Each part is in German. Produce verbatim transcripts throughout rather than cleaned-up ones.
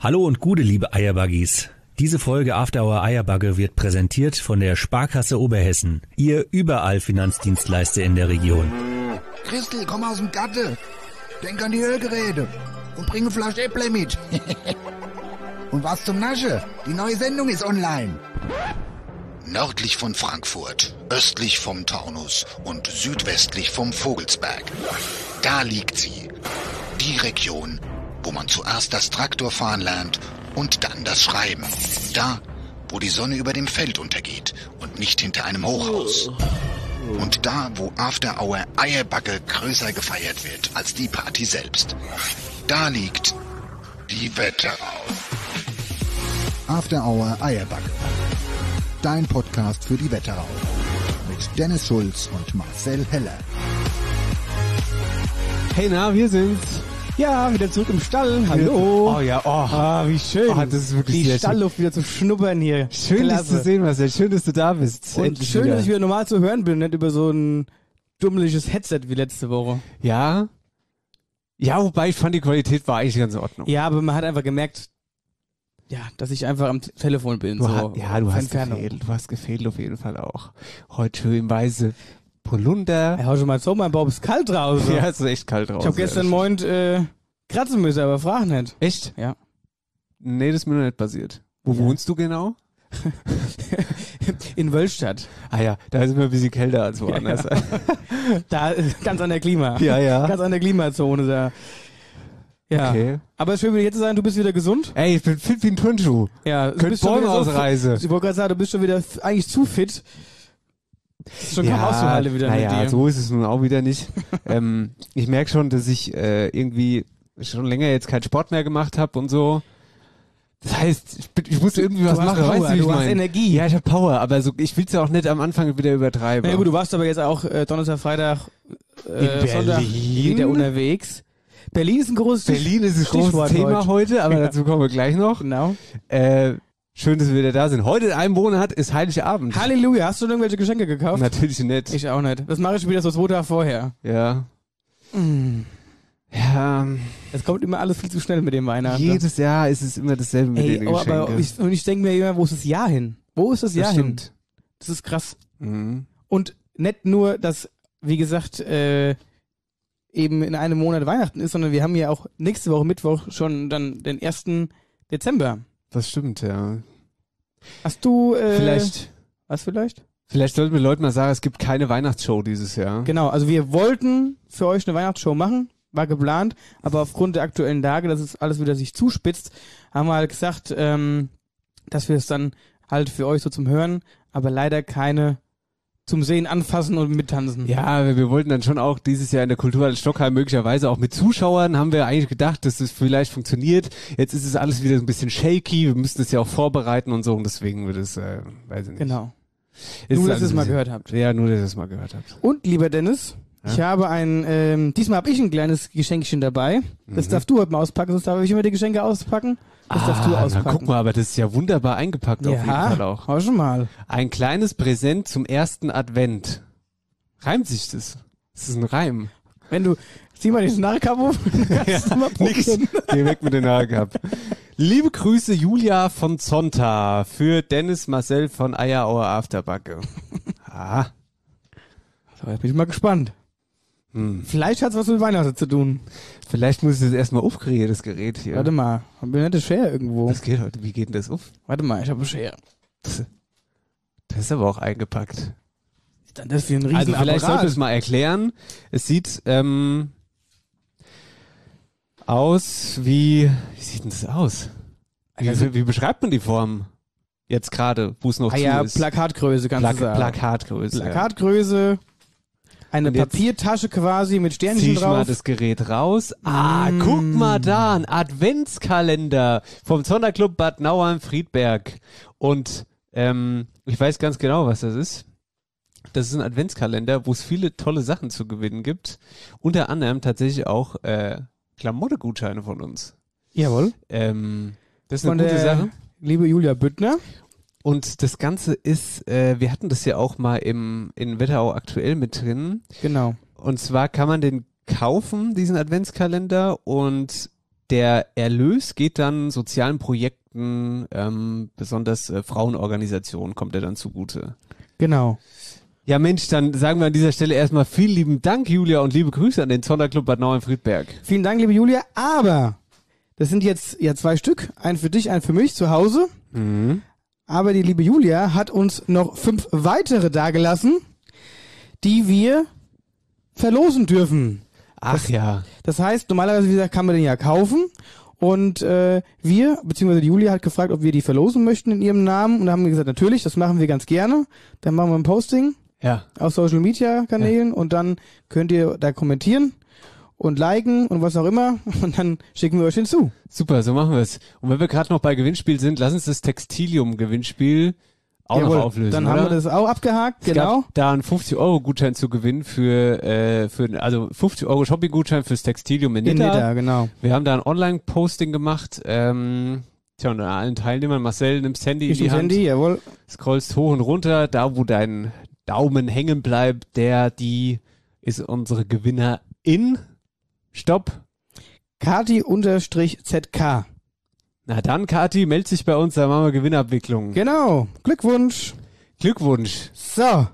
Hallo und Gude, liebe Eierbuggies. Diese Folge After Hour Eierbugge wird präsentiert von der Sparkasse Oberhessen, Ihr überall Finanzdienstleister in der Region. Christel, komm aus dem Gatte. Denk an die Hörgeräte und bring eine Flasche Äpple mit. Und was zum Nasche? Die neue Sendung ist online. Nördlich von Frankfurt, östlich vom Taunus und südwestlich vom Vogelsberg. Da liegt sie. Die Region, wo man zuerst das Traktorfahren lernt und dann das Schreiben. Da, wo die Sonne über dem Feld untergeht und nicht hinter einem Hochhaus. Und da, wo After Hour Eierbugge größer gefeiert wird als die Party selbst. Da liegt die Wetterau. After Hour Eierbugge. Dein Podcast für die Wetterau. Mit Dennis Schulz und Marcel Heller. Hey, na, wir sind's. Ja, wieder zurück im Stall. Hallo. Oh ja, oh. Ah, wie schön. Oh, das ist wirklich Die sehr Stallluft wieder zu schnuppern hier. Schön, dich zu sehen, Marcel. Schön, dass du da bist. Und Endlich schön, wieder. dass ich wieder normal zu hören bin, nicht über so ein dummeliges Headset wie letzte Woche. Ja. Ja, wobei ich fand, die Qualität war eigentlich ganz in Ordnung. Ja, aber man hat einfach gemerkt, ja, dass ich einfach am T- Telefon bin. Du so ha- ja, du auf hast Entfernung. gefehlt. Du hast gefehlt auf jeden Fall auch. Heute schön weiße Polunder. Ja, hau schon mal so, mein Bob ist kalt draußen. Ja, es ist echt kalt draußen. ich habe gestern Morgen äh, kratzen müssen, aber frag nicht. Echt? Ja. Nee, das ist mir noch nicht passiert. Wo Ja. wohnst du genau? In Wölstadt. Ah ja, da ist immer ein bisschen kälter als woanders. Ja, Da äh, ganz an der Klima. ja. ja. Ganz an der Klimazone da. Ja. Okay. Aber es ist schön, wieder hier zu sein. Du bist wieder gesund. Ey, ich bin fit wie ein Turnschuh. Ja, du Könnt bist schon Bäume wieder so ausreißen. fit. Ich wollte gerade sagen, du bist schon wieder f- eigentlich zu fit. Das ist schon kaum auszuhalten wieder naja, mit dir. so ist es nun auch wieder nicht. ähm, ich merke schon, dass ich äh, irgendwie schon länger jetzt keinen Sport mehr gemacht habe und so. Das heißt, ich, bin, ich muss irgendwie was hast machen, Power, weißt du, wie ich du hast mein? Energie. Ja, ich habe Power, aber so, ich will's ja auch nicht am Anfang wieder übertreiben. Na ja, gut, du warst aber jetzt auch äh, Donnerstag, Freitag, äh, In Sonntag Berlin? wieder unterwegs. Berlin ist ein großes Berlin ist ein Stichwort großes Thema heute. heute, aber Ja. dazu kommen wir gleich noch. Genau. Äh, schön, dass wir wieder da sind. Heute in einem Monat ist Heiligabend. Halleluja, hast du irgendwelche Geschenke gekauft? Natürlich nicht. Ich auch nicht. Das mache ich wieder so zwei Tage vorher. ja. Mm. Ja, Es kommt immer alles viel zu schnell mit dem Weihnachten. jedes Jahr ist es immer dasselbe mit Ey, den aber, Geschenken. aber ich, und ich denke mir immer, wo ist das Jahr hin? Wo ist das, Das Jahr hin? stimmt. Das ist krass. Mhm. Und nicht nur, dass, wie gesagt, äh, eben in einem Monat Weihnachten ist, sondern wir haben ja auch nächste Woche Mittwoch schon dann den ersten Dezember. Das stimmt, ja. Hast du äh, Vielleicht, was vielleicht? vielleicht sollten wir Leuten mal sagen, es gibt keine Weihnachtsshow dieses Jahr. Genau, also wir wollten für euch eine Weihnachtsshow machen, war geplant, aber aufgrund der aktuellen Lage, dass es alles wieder sich zuspitzt, haben wir halt gesagt, ähm, dass wir es dann halt für euch so zum Hören, aber leider keine zum Sehen, Anfassen und Mittanzen. Ja, wir, wir wollten dann schon auch dieses Jahr in der Kulturhalle Stockheim möglicherweise auch mit Zuschauern, haben wir eigentlich gedacht, dass das vielleicht funktioniert. Jetzt ist es alles wieder so ein bisschen shaky, wir müssen das ja auch vorbereiten und so und deswegen wird es, äh, weiß ich nicht. Genau. Ist Nur, dass alles ihr es ein mal bisschen- gehört habt. Ja, nur, dass ihr es mal gehört habt. Und, lieber Dennis, Ja? ich habe ein, ähm, diesmal habe ich ein kleines Geschenkchen dabei. Das Mhm. darfst du heute mal auspacken, sonst darf ich immer die Geschenke auspacken. Das darfst du Ah, auspacken. na, guck mal, aber das ist ja wunderbar eingepackt auf jeden Fall Ja, auch. hau schon mal. Ein kleines Präsent zum ersten Advent. Reimt sich das? Das ist ein Reim. Wenn du, zieh mal die Narrkappe auf, kannst du mal Nix. probieren. Geh weg mit den Haaren gehabt. Liebe Grüße Julia von Zonta für Dennis Marcel von Eierauer Afterbacke. Ah. So, jetzt bin ich mal gespannt. Hm. Vielleicht hat's was mit Weihnachten zu tun. Vielleicht muss ich das erstmal aufkriegen, das Gerät hier. Warte mal, haben wir nicht eine Schere irgendwo? Das geht heute. Wie geht denn das auf? Warte mal, ich habe eine Schere. Das ist aber auch eingepackt. Ist dann das für ein riesen Also vielleicht Apparat? sollte ich es mal erklären. Es sieht ähm, aus wie... Wie sieht denn das aus? Wie, Also- wie beschreibt man die Form? Jetzt gerade, wo es noch Ah zu ja, ist. Plakatgröße kannst Plak du sagen. Plakatgröße. ja. Plakatgröße, eine Und jetzt Papiertasche quasi mit Zieh Sternchen ich mal drauf. das Gerät raus. Ah, Mm. guck mal da, ein Adventskalender vom Sonderclub Bad Nauheim-Friedberg. Und ähm, ich weiß ganz genau, was das ist. Das ist ein Adventskalender, wo es viele tolle Sachen zu gewinnen gibt. Unter anderem tatsächlich auch äh, Klamottegutscheine von uns. Jawohl. Ähm, das ist Von eine gute der Sache. liebe Julia Büttner. Und das Ganze ist, äh, wir hatten das ja auch mal im in Wetterau aktuell mit drin. Genau. Und zwar kann man den kaufen, diesen Adventskalender, und der Erlös geht dann sozialen Projekten, ähm, besonders äh, Frauenorganisationen kommt er dann zugute. Genau. Ja Mensch, dann sagen wir an dieser Stelle erstmal vielen lieben Dank, Julia, und liebe Grüße an den Sonderclub Bad Nauheim-Friedberg. Vielen Dank, liebe Julia. Aber das sind jetzt ja zwei Stück. Ein für dich, ein für mich zu Hause. Mhm. Aber die liebe Julia hat uns noch fünf weitere dagelassen, die wir verlosen dürfen. Ach das, ja. Das heißt, normalerweise, wie gesagt, kann man den ja kaufen. Und äh, wir, beziehungsweise die Julia hat gefragt, ob wir die verlosen möchten in ihrem Namen. Und da haben wir gesagt, natürlich, das machen wir ganz gerne. Dann machen wir ein Posting Ja. auf Social Media Kanälen ja. Und dann könnt ihr da kommentieren und liken und was auch immer. Und dann schicken wir euch den zu. Super, so machen wir es. Und wenn wir gerade noch bei Gewinnspiel sind, lass uns das Textilium-Gewinnspiel auch Jawohl, noch auflösen, dann oder? haben wir das auch abgehakt, es genau. gab da einen fünfzig Euro Gutschein zu gewinnen für, äh, für also fünfzig Euro Shopping-Gutschein fürs Textilium in In Nidda. Nidda, genau. Wir haben da ein Online-Posting gemacht. Ähm, tja, und an allen Teilnehmern, Marcel, nimmst Handy in Ich die nehm's Hand, Handy, jawohl. scrollst hoch und runter, da wo dein Daumen hängen bleibt, der, die ist unsere Gewinnerin. Stopp. Kati-Z K. Na dann, Kathi, meld dich bei uns, da machen wir Gewinnabwicklung. Genau. Glückwunsch. Glückwunsch. So.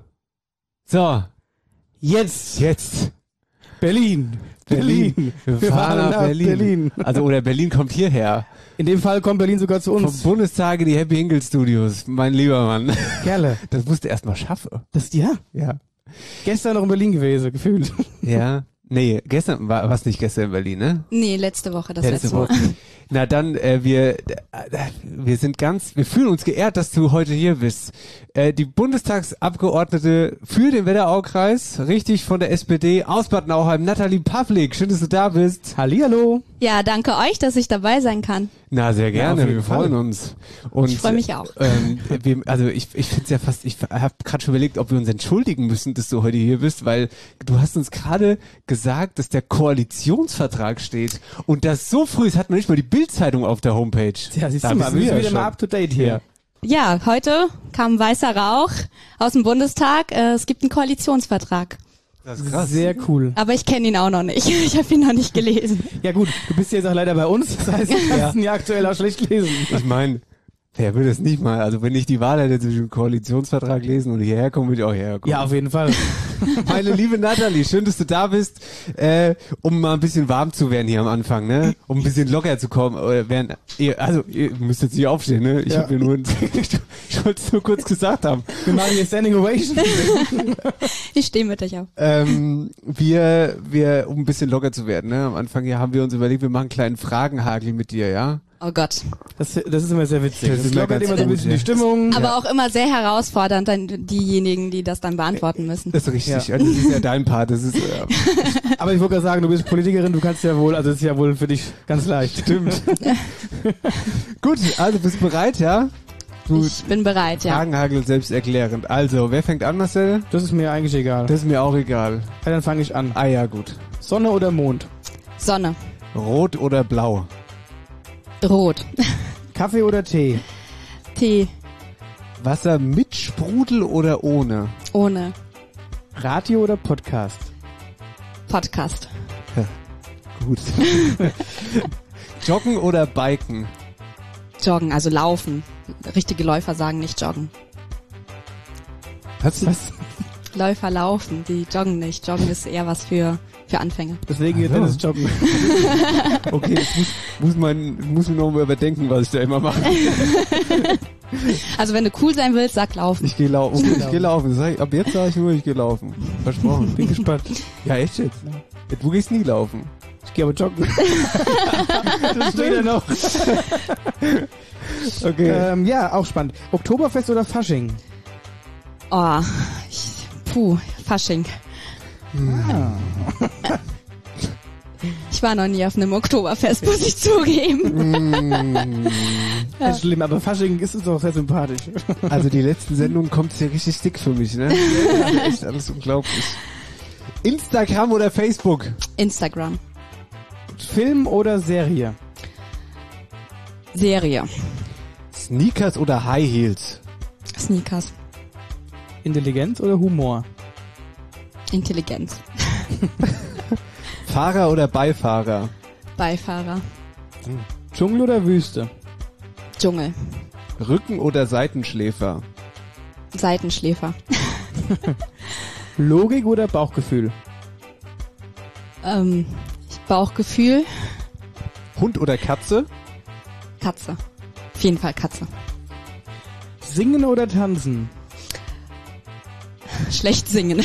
So, Jetzt. jetzt. Berlin. Berlin. Wir, fahren nach Berlin. Berlin. Also, oder Berlin kommt hierher. In dem Fall kommt Berlin sogar zu Vom uns. Bundestage die Happy Hinkel Studios, mein lieber Mann. Kerle. Das musst du erst mal schaffen. Das, ja. Ja. Gestern noch in Berlin gewesen, gefühlt. Ja. Nee, gestern war was nicht gestern in Berlin, ne? Nee, letzte Woche, das Letzte letzte Mal. Woche. Na dann, äh, wir, äh, wir sind ganz, wir fühlen uns geehrt, dass du heute hier bist. Äh, die Bundestagsabgeordnete für den Wetteraukreis, richtig von der S P D aus Bad Nauheim, Nathalie Pavlik. Schön, dass du da bist. Hallihallo. Ja, danke euch, dass ich dabei sein kann. Na, sehr gerne, Ja, auf jeden wir freuen Fall. uns. Und, Ich freu mich auch. Ähm, wir, also ich, ich finde es ja fast, ich habe gerade schon überlegt, ob wir uns entschuldigen müssen, dass du heute hier bist, weil du hast uns gerade gesagt, dass der Koalitionsvertrag steht und das so früh ist, hat man nicht mal die Bildzeitung auf der Homepage. Ja, siehst Da du mal, wissen wir wir sind ja wieder schon. mal up to date hier. Ja, heute kam weißer Rauch aus dem Bundestag. Äh, es gibt einen Koalitionsvertrag. Das ist krass. Sehr cool. Aber ich kenne ihn auch noch nicht. Ich habe ihn noch nicht gelesen. Ja gut, du bist jetzt auch leider bei uns, das heißt, du kannst ihn ja aktuell auch schlecht lesen. Ich meine, wer würde es nicht mal, also wenn ich die Wahl hätte zwischen dem Koalitionsvertrag lesen und hierher kommen, würde ich auch hierher kommen. Ja, auf jeden Fall. Meine liebe Nathalie, schön, dass du da bist, äh, um mal ein bisschen warm zu werden hier am Anfang, ne? Um ein bisschen locker zu kommen. Oder während, ihr, also, ihr müsst jetzt nicht aufstehen, ne? Ich Ja. habe mir nur, ich, ich wollte es nur kurz gesagt haben. Wir machen hier Standing Ovation. Ich stehe mit euch auf. Ähm, wir, wir, um ein bisschen locker zu werden, ne? Am Anfang hier haben wir uns überlegt, wir machen einen kleinen Fragenhagel mit dir, ja? Oh Gott. Das, das ist immer sehr witzig. Das Das, ist immer lockert ganz immer so ein gut, bisschen ja. die Stimmung. Aber auch immer sehr herausfordernd, dann diejenigen, die das dann beantworten müssen. Das ist richtig. Ja. Also, das ist ja dein Part. Das ist, äh, Aber ich wollte gerade sagen, du bist Politikerin, du kannst ja wohl, also das ist ja wohl für dich ganz leicht. stimmt. Gut, also bist du bereit, ja? Du, Ich bin bereit, ja. Fragenhagel selbsterklärend. Also, wer fängt an, Marcel? Das ist mir eigentlich egal. Das ist mir auch egal. Ja, dann fange ich an. Ah ja, gut. Sonne oder Mond? Sonne. Rot oder blau? Rot. Kaffee oder Tee? Tee. Wasser mit Sprudel oder ohne? Ohne. Radio oder Podcast? Podcast. Gut. Joggen oder Biken? Joggen, also laufen. Richtige Läufer sagen nicht joggen. Was? Was? Läufer laufen, die joggen nicht. Joggen ist eher was für, für Anfänger. Deswegen geht Ach so. Dennis joggen. Okay, das muss, muss man, muss man noch mal überdenken, was ich da immer mache. Also wenn du cool sein willst, sag laufen. Ich gehe laufen. Okay, ich gehe laufen. Sag ich, ab jetzt sage ich nur, ich gehe laufen. Versprochen. Bin gespannt. Ja, echt jetzt? Du gehst nie laufen. Ich gehe aber joggen. Das steht ja noch. Okay. Ähm, ja, auch spannend. Oktoberfest oder Fasching? Oh, ich, puh, Fasching. Ah. Ich war noch nie auf einem Oktoberfest, muss ich zugeben. Das ist schlimm, aber Fasching ist uns auch sehr sympathisch. Also die letzten Sendungen kommt es ja richtig dick für mich, ne? Das ist echt alles unglaublich. Instagram oder Facebook? Instagram. Film oder Serie? Serie. Sneakers oder High Heels? Sneakers. Intelligenz oder Humor? Intelligenz. Fahrer oder Beifahrer? Beifahrer. Hm. Dschungel oder Wüste? Dschungel. Rücken- oder Seitenschläfer? Seitenschläfer. Logik oder Bauchgefühl? Ähm, Bauchgefühl. Hund oder Katze? Katze. Auf jeden Fall Katze. Singen oder tanzen? Schlecht singen.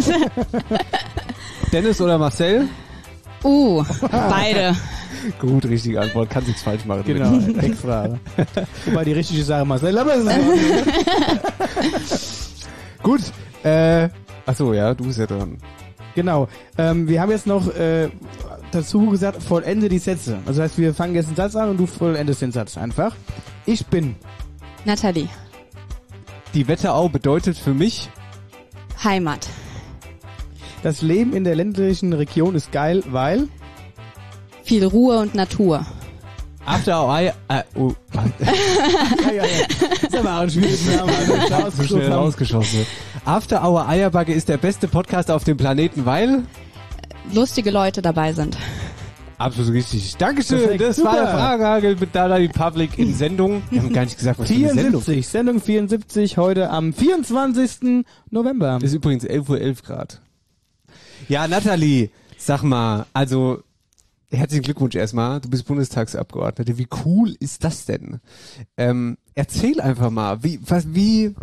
Dennis oder Marcel? Uh, beide. Gut, richtige Antwort. Kann nichts falsch machen. Genau, Eckfrage. Wobei die richtige Sache Marcel, aber es ist Gut, äh, achso, ja, du bist ja dran. Genau. Ähm, wir haben jetzt noch äh, dazu gesagt, vollende die Sätze. Also das heißt, wir fangen jetzt einen Satz an und du vollendest den Satz einfach. Ich bin. Nathalie. Die Wetterau bedeutet für mich Heimat. Das Leben in der ländlichen Region ist geil, weil Viel Ruhe und Natur. After Hour, äh, oh, ja, ja, ja. Das ist aber auch ein schwieriges Name. Also, so schnell rausgeschossen. After Hour Eierbagge ist der beste Podcast auf dem Planeten, weil Lustige Leute dabei sind. absolut richtig. Dankeschön. Perfekt, Das super. Hm. war der Fragehagel mit Dada Public in Sendung. Wir haben gar nicht gesagt, was für eine Sendung. vierundsiebzig, Sendung vierundsiebzig, heute am vierundzwanzigsten November. Ist übrigens elf Uhr elf Grad. Ja, Nathalie, sag mal, also herzlichen Glückwunsch erstmal. Du bist Bundestagsabgeordnete. Wie cool ist das denn? Ähm, erzähl einfach mal, wie, was, wie,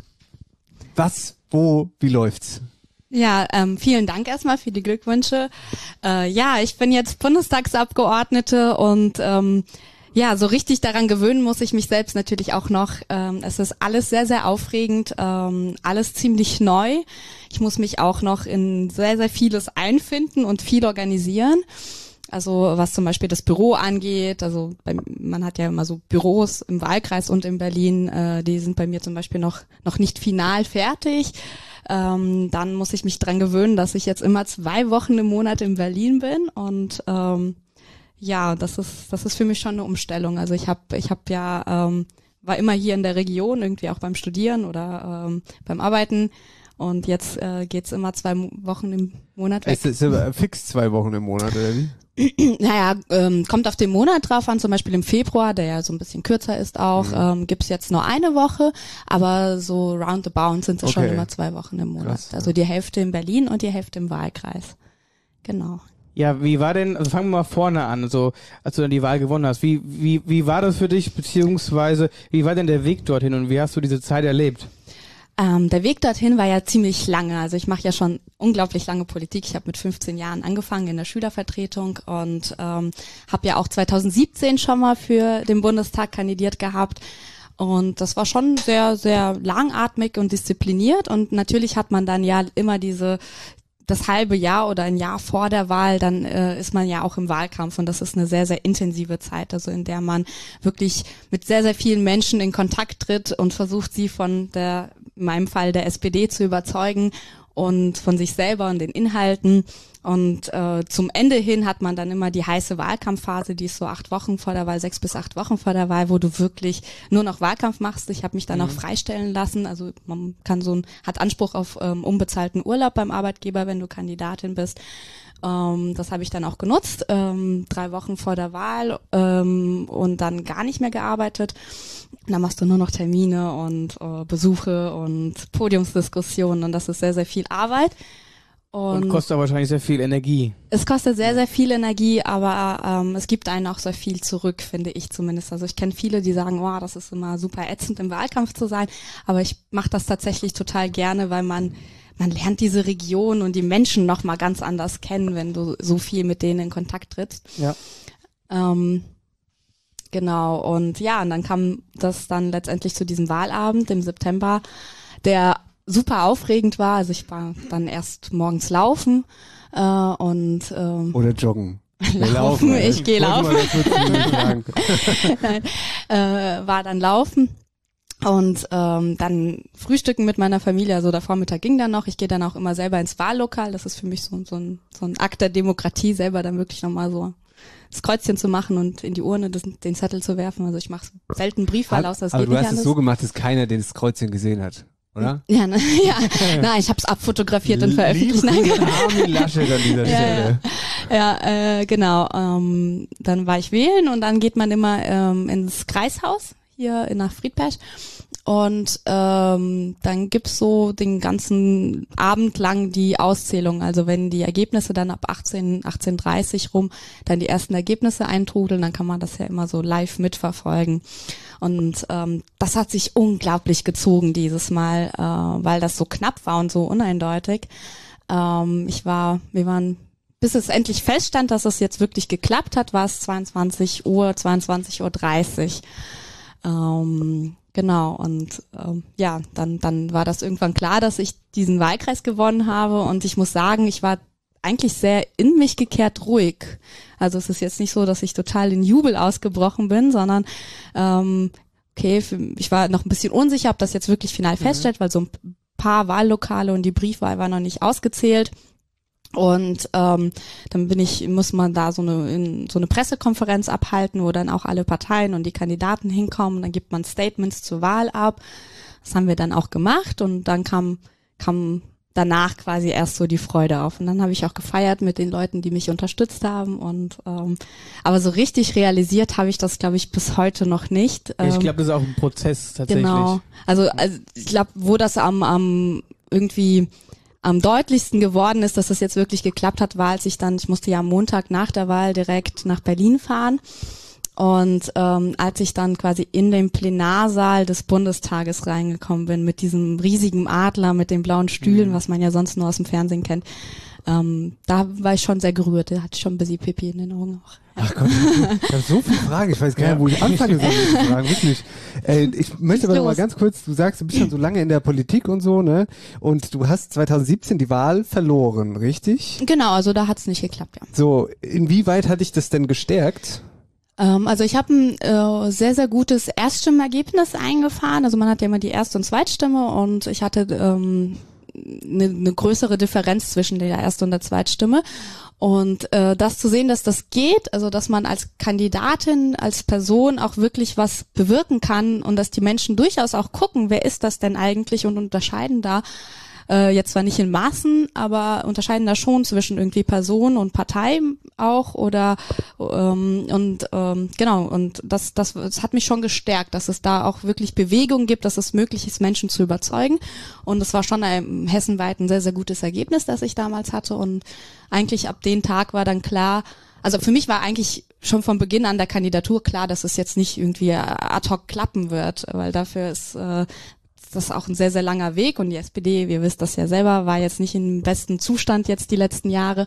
was, wo, wie läuft's? Ja, ähm, vielen Dank erstmal für die Glückwünsche. Äh, ja, ich bin jetzt Bundestagsabgeordnete und ähm, ja, so richtig daran gewöhnen muss ich mich selbst natürlich auch noch. Ähm, es ist alles sehr, sehr aufregend, ähm, alles ziemlich neu. Ich muss mich auch noch in sehr, sehr vieles einfinden und viel organisieren. Also was zum Beispiel das Büro angeht, also bei, man hat ja immer so Büros im Wahlkreis und in Berlin, äh, die sind bei mir zum Beispiel noch noch nicht final fertig. Ähm, dann muss ich mich dran gewöhnen, dass ich jetzt immer zwei Wochen im Monat in Berlin bin und ähm, ja, das ist das ist für mich schon eine Umstellung. Also ich habe ich habe ja ähm, war immer hier in der Region, irgendwie auch beim Studieren oder ähm, beim Arbeiten. Und jetzt äh, geht's immer zwei Mo- Wochen im Monat weg. Es ist aber fix zwei Wochen im Monat, oder wie? Naja, ähm, kommt auf den Monat drauf an, zum Beispiel im Februar, der ja so ein bisschen kürzer ist auch, mhm. ähm, gibt's jetzt nur eine Woche, aber so roundabout sind es Okay. schon immer zwei Wochen im Monat. Krass, ja. Also die Hälfte in Berlin und die Hälfte im Wahlkreis. Genau. Ja, wie war denn, also fangen wir mal vorne an, also als du dann die Wahl gewonnen hast, wie, wie, wie war das für dich, beziehungsweise wie war denn der Weg dorthin und wie hast du diese Zeit erlebt? Ähm, der Weg dorthin war ja ziemlich lange. Also ich mache ja schon unglaublich lange Politik. Ich habe mit fünfzehn Jahren angefangen in der Schülervertretung und ähm, habe ja auch zweitausendsiebzehn schon mal für den Bundestag kandidiert gehabt. Und das war schon sehr, sehr langatmig und diszipliniert. Und natürlich hat man dann ja immer diese das halbe Jahr oder ein Jahr vor der Wahl, dann äh, ist man ja auch im Wahlkampf und das ist eine sehr, sehr intensive Zeit, also in der man wirklich mit sehr, sehr vielen Menschen in Kontakt tritt und versucht, sie von der, in meinem Fall der S P D zu überzeugen und von sich selber und den Inhalten. Und äh, zum Ende hin hat man dann immer die heiße Wahlkampfphase, die ist so acht Wochen vor der Wahl, sechs bis acht Wochen vor der Wahl, wo du wirklich nur noch Wahlkampf machst. Ich habe mich dann Mhm. auch freistellen lassen. Also man kann so ein, hat Anspruch auf ähm, unbezahlten Urlaub beim Arbeitgeber, wenn du Kandidatin bist. Ähm, das habe ich dann auch genutzt, ähm, drei Wochen vor der Wahl ähm, und dann gar nicht mehr gearbeitet. Und dann machst du nur noch Termine und äh, Besuche und Podiumsdiskussionen und das ist sehr, sehr viel Arbeit. Und, Und, kostet wahrscheinlich sehr viel Energie. es kostet sehr, sehr viel Energie, aber ähm, es gibt einen auch sehr viel zurück, finde ich zumindest. Also ich kenne viele, die sagen, wow, das ist immer super ätzend im Wahlkampf zu sein, aber ich mache das tatsächlich total gerne, weil man man lernt diese Region und die Menschen noch mal ganz anders kennen, wenn du so viel mit denen in Kontakt trittst. Ja. Ähm, genau, und ja, und dann kam das dann letztendlich zu diesem Wahlabend im September, der super aufregend war. Also ich war dann erst morgens laufen äh, und ähm, Oder joggen. Wir laufen, ich gehe Wollte mal laufen. ganz kurz zu dir sagen. Nein, äh, war dann laufen und ähm, dann frühstücken mit meiner Familie. Also der Vormittag ging dann noch. Ich gehe dann auch immer selber ins Wahllokal. Das ist für mich so, so, ein, so ein Akt der Demokratie, selber dann wirklich nochmal so das Kreuzchen zu machen und in die Urne das, den Zettel zu werfen. Also ich mache selten Briefwahl aus, das Aber geht du nicht hast es anders. so gemacht, dass keiner das Kreuzchen gesehen hat, oder? Ja, ne, ja. Nein, ich habe es abfotografiert und veröffentlicht. Nein, Liebe Grüße an Armin Laschet an dieser Ja, Stelle. Ja, äh, genau. Ähm, dann war ich wählen und dann geht man immer ähm, ins Kreishaus hier in nach Friedberg. Und ähm, dann gibt's so den ganzen Abend lang die Auszählung. Also wenn die Ergebnisse dann ab achtzehn, achtzehn Uhr dreißig rum dann die ersten Ergebnisse eintrudeln, dann kann man das ja immer so live mitverfolgen. Und ähm, das hat sich unglaublich gezogen dieses Mal, äh, weil das so knapp war und so uneindeutig. Ähm, ich war, wir waren, bis es endlich feststand, dass es jetzt wirklich geklappt hat, war es zweiundzwanzig Uhr, zweiundzwanzig Uhr dreißig. Ähm, Genau, und ähm, ja, dann dann war das irgendwann klar, dass ich diesen Wahlkreis gewonnen habe und ich muss sagen, ich war eigentlich sehr in mich gekehrt ruhig. Also es ist jetzt nicht so, dass ich total in Jubel ausgebrochen bin, sondern ähm, okay, für, ich war noch ein bisschen unsicher, ob das jetzt wirklich final mhm. feststeht, weil so ein paar Wahllokale und die Briefwahl war noch nicht ausgezählt. Und ähm, dann bin ich, muss man da so eine in, so eine Pressekonferenz abhalten, wo dann auch alle Parteien und die Kandidaten hinkommen. Dann gibt man Statements zur Wahl ab. Das haben wir dann auch gemacht und dann kam kam danach quasi erst so die Freude auf. Und dann habe ich auch gefeiert mit den Leuten, die mich unterstützt haben. Und ähm, aber so richtig realisiert habe ich das, glaube ich, bis heute noch nicht. Ja, ich Ähm, glaube, das ist auch ein Prozess tatsächlich. Genau. Also, also ich glaube, wo das am am irgendwie am deutlichsten geworden ist, dass das jetzt wirklich geklappt hat, war, als ich dann, ich musste ja am Montag nach der Wahl direkt nach Berlin fahren und ähm, als ich dann quasi in den Plenarsaal des Bundestages reingekommen bin mit diesem riesigen Adler, mit den blauen Stühlen, mhm. was man ja sonst nur aus dem Fernsehen kennt, ähm, da war ich schon sehr gerührt, da hatte ich schon ein bisschen Pipi in den Augen auch. Ach Gott, ich habe so viele Fragen, ich weiß gar nicht, wo ich anfange so zu fragen, wirklich. Äh, ich möchte aber noch mal ganz kurz, du sagst, du bist schon so lange in der Politik und so, ne? Und du hast zwanzig siebzehn die Wahl verloren, richtig? Genau, also da hat's nicht geklappt, ja. So, inwieweit hat dich das denn gestärkt? Ähm, also ich habe ein äh, sehr, sehr gutes Erststimmergebnis eingefahren, also man hat ja immer die Erst- und Zweitstimme und ich hatte ähm, eine, eine größere Differenz zwischen der Erst- und der Zweitstimme. Und äh, das zu sehen, dass das geht, also dass man als Kandidatin, als Person auch wirklich was bewirken kann und dass die Menschen durchaus auch gucken, wer ist das denn eigentlich und unterscheiden da, äh, jetzt zwar nicht in Maßen, aber unterscheiden da schon zwischen irgendwie Person und Partei auch oder ähm, und ähm, genau, und das, das, das hat mich schon gestärkt, dass es da auch wirklich Bewegung gibt, dass es möglich ist, Menschen zu überzeugen. Und es war schon ein hessenweit ein sehr, sehr gutes Ergebnis, das ich damals hatte. Und eigentlich ab dem Tag war dann klar, also für mich war eigentlich schon von Beginn an der Kandidatur klar, dass es jetzt nicht irgendwie ad hoc klappen wird, weil dafür ist äh, das ist auch ein sehr, sehr langer Weg und die S P D, wir wissen das ja selber, war jetzt nicht im besten Zustand jetzt die letzten Jahre.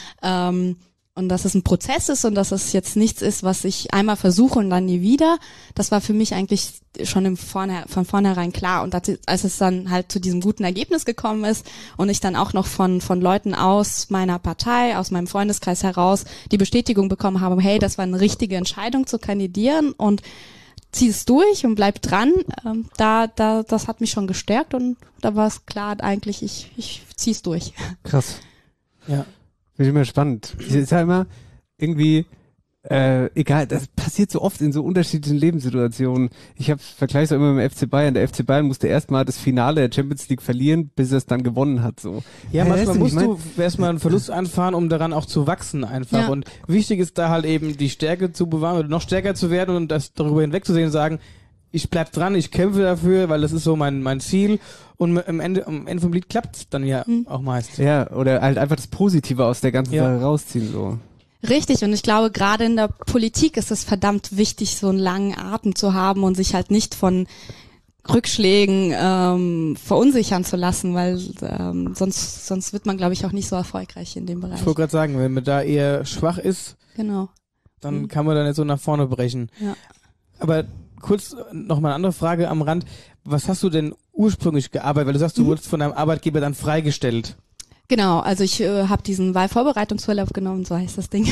Ähm, und dass es ein Prozess ist und dass es jetzt nichts ist, was ich einmal versuche und dann nie wieder, das war für mich eigentlich schon im Vorne, von vornherein klar. Und das, als es dann halt zu diesem guten Ergebnis gekommen ist und ich dann auch noch von von Leuten aus meiner Partei, aus meinem Freundeskreis heraus die Bestätigung bekommen habe, hey, das war eine richtige Entscheidung zu kandidieren und zieh es durch und bleib dran, ähm, da, da, das hat mich schon gestärkt und da war es klar eigentlich, ich, ich zieh's durch. Krass. Ja. Finde ich immer spannend. Ich ist ja immer irgendwie, äh, egal, das passiert so oft in so unterschiedlichen Lebenssituationen. Ich habe vergleiche es immer mit dem F C Bayern. Der F C Bayern musste erstmal das Finale der Champions League verlieren, bis er es dann gewonnen hat, so. Ja, Äh, manchmal weißt du, musst ich mein- du erstmal einen Verlust anfahren, um daran auch zu wachsen einfach. Ja. Und wichtig ist da halt eben die Stärke zu bewahren oder noch stärker zu werden und das darüber hinwegzusehen und sagen, ich bleib dran, ich kämpfe dafür, weil das ist so mein mein Ziel. Und am Ende, am Ende vom Lied klappt's dann ja Mhm. auch meist. Ja, oder halt einfach das Positive aus der ganzen Ja. Sache rausziehen, so. Richtig, und ich glaube, gerade in der Politik ist es verdammt wichtig, so einen langen Atem zu haben und sich halt nicht von Rückschlägen ähm, verunsichern zu lassen, weil ähm, sonst sonst wird man, glaube ich, auch nicht so erfolgreich in dem Bereich. Ich wollte gerade sagen, wenn man da eher schwach ist, Genau. dann Mhm. kann man da nicht so nach vorne brechen. Ja. Aber kurz noch mal eine andere Frage am Rand. Was hast du denn ursprünglich gearbeitet? Weil du sagst, du Mhm. wurdest von deinem Arbeitgeber dann freigestellt. Genau, also ich äh, habe diesen Wahlvorbereitungsurlaub genommen, so heißt das Ding.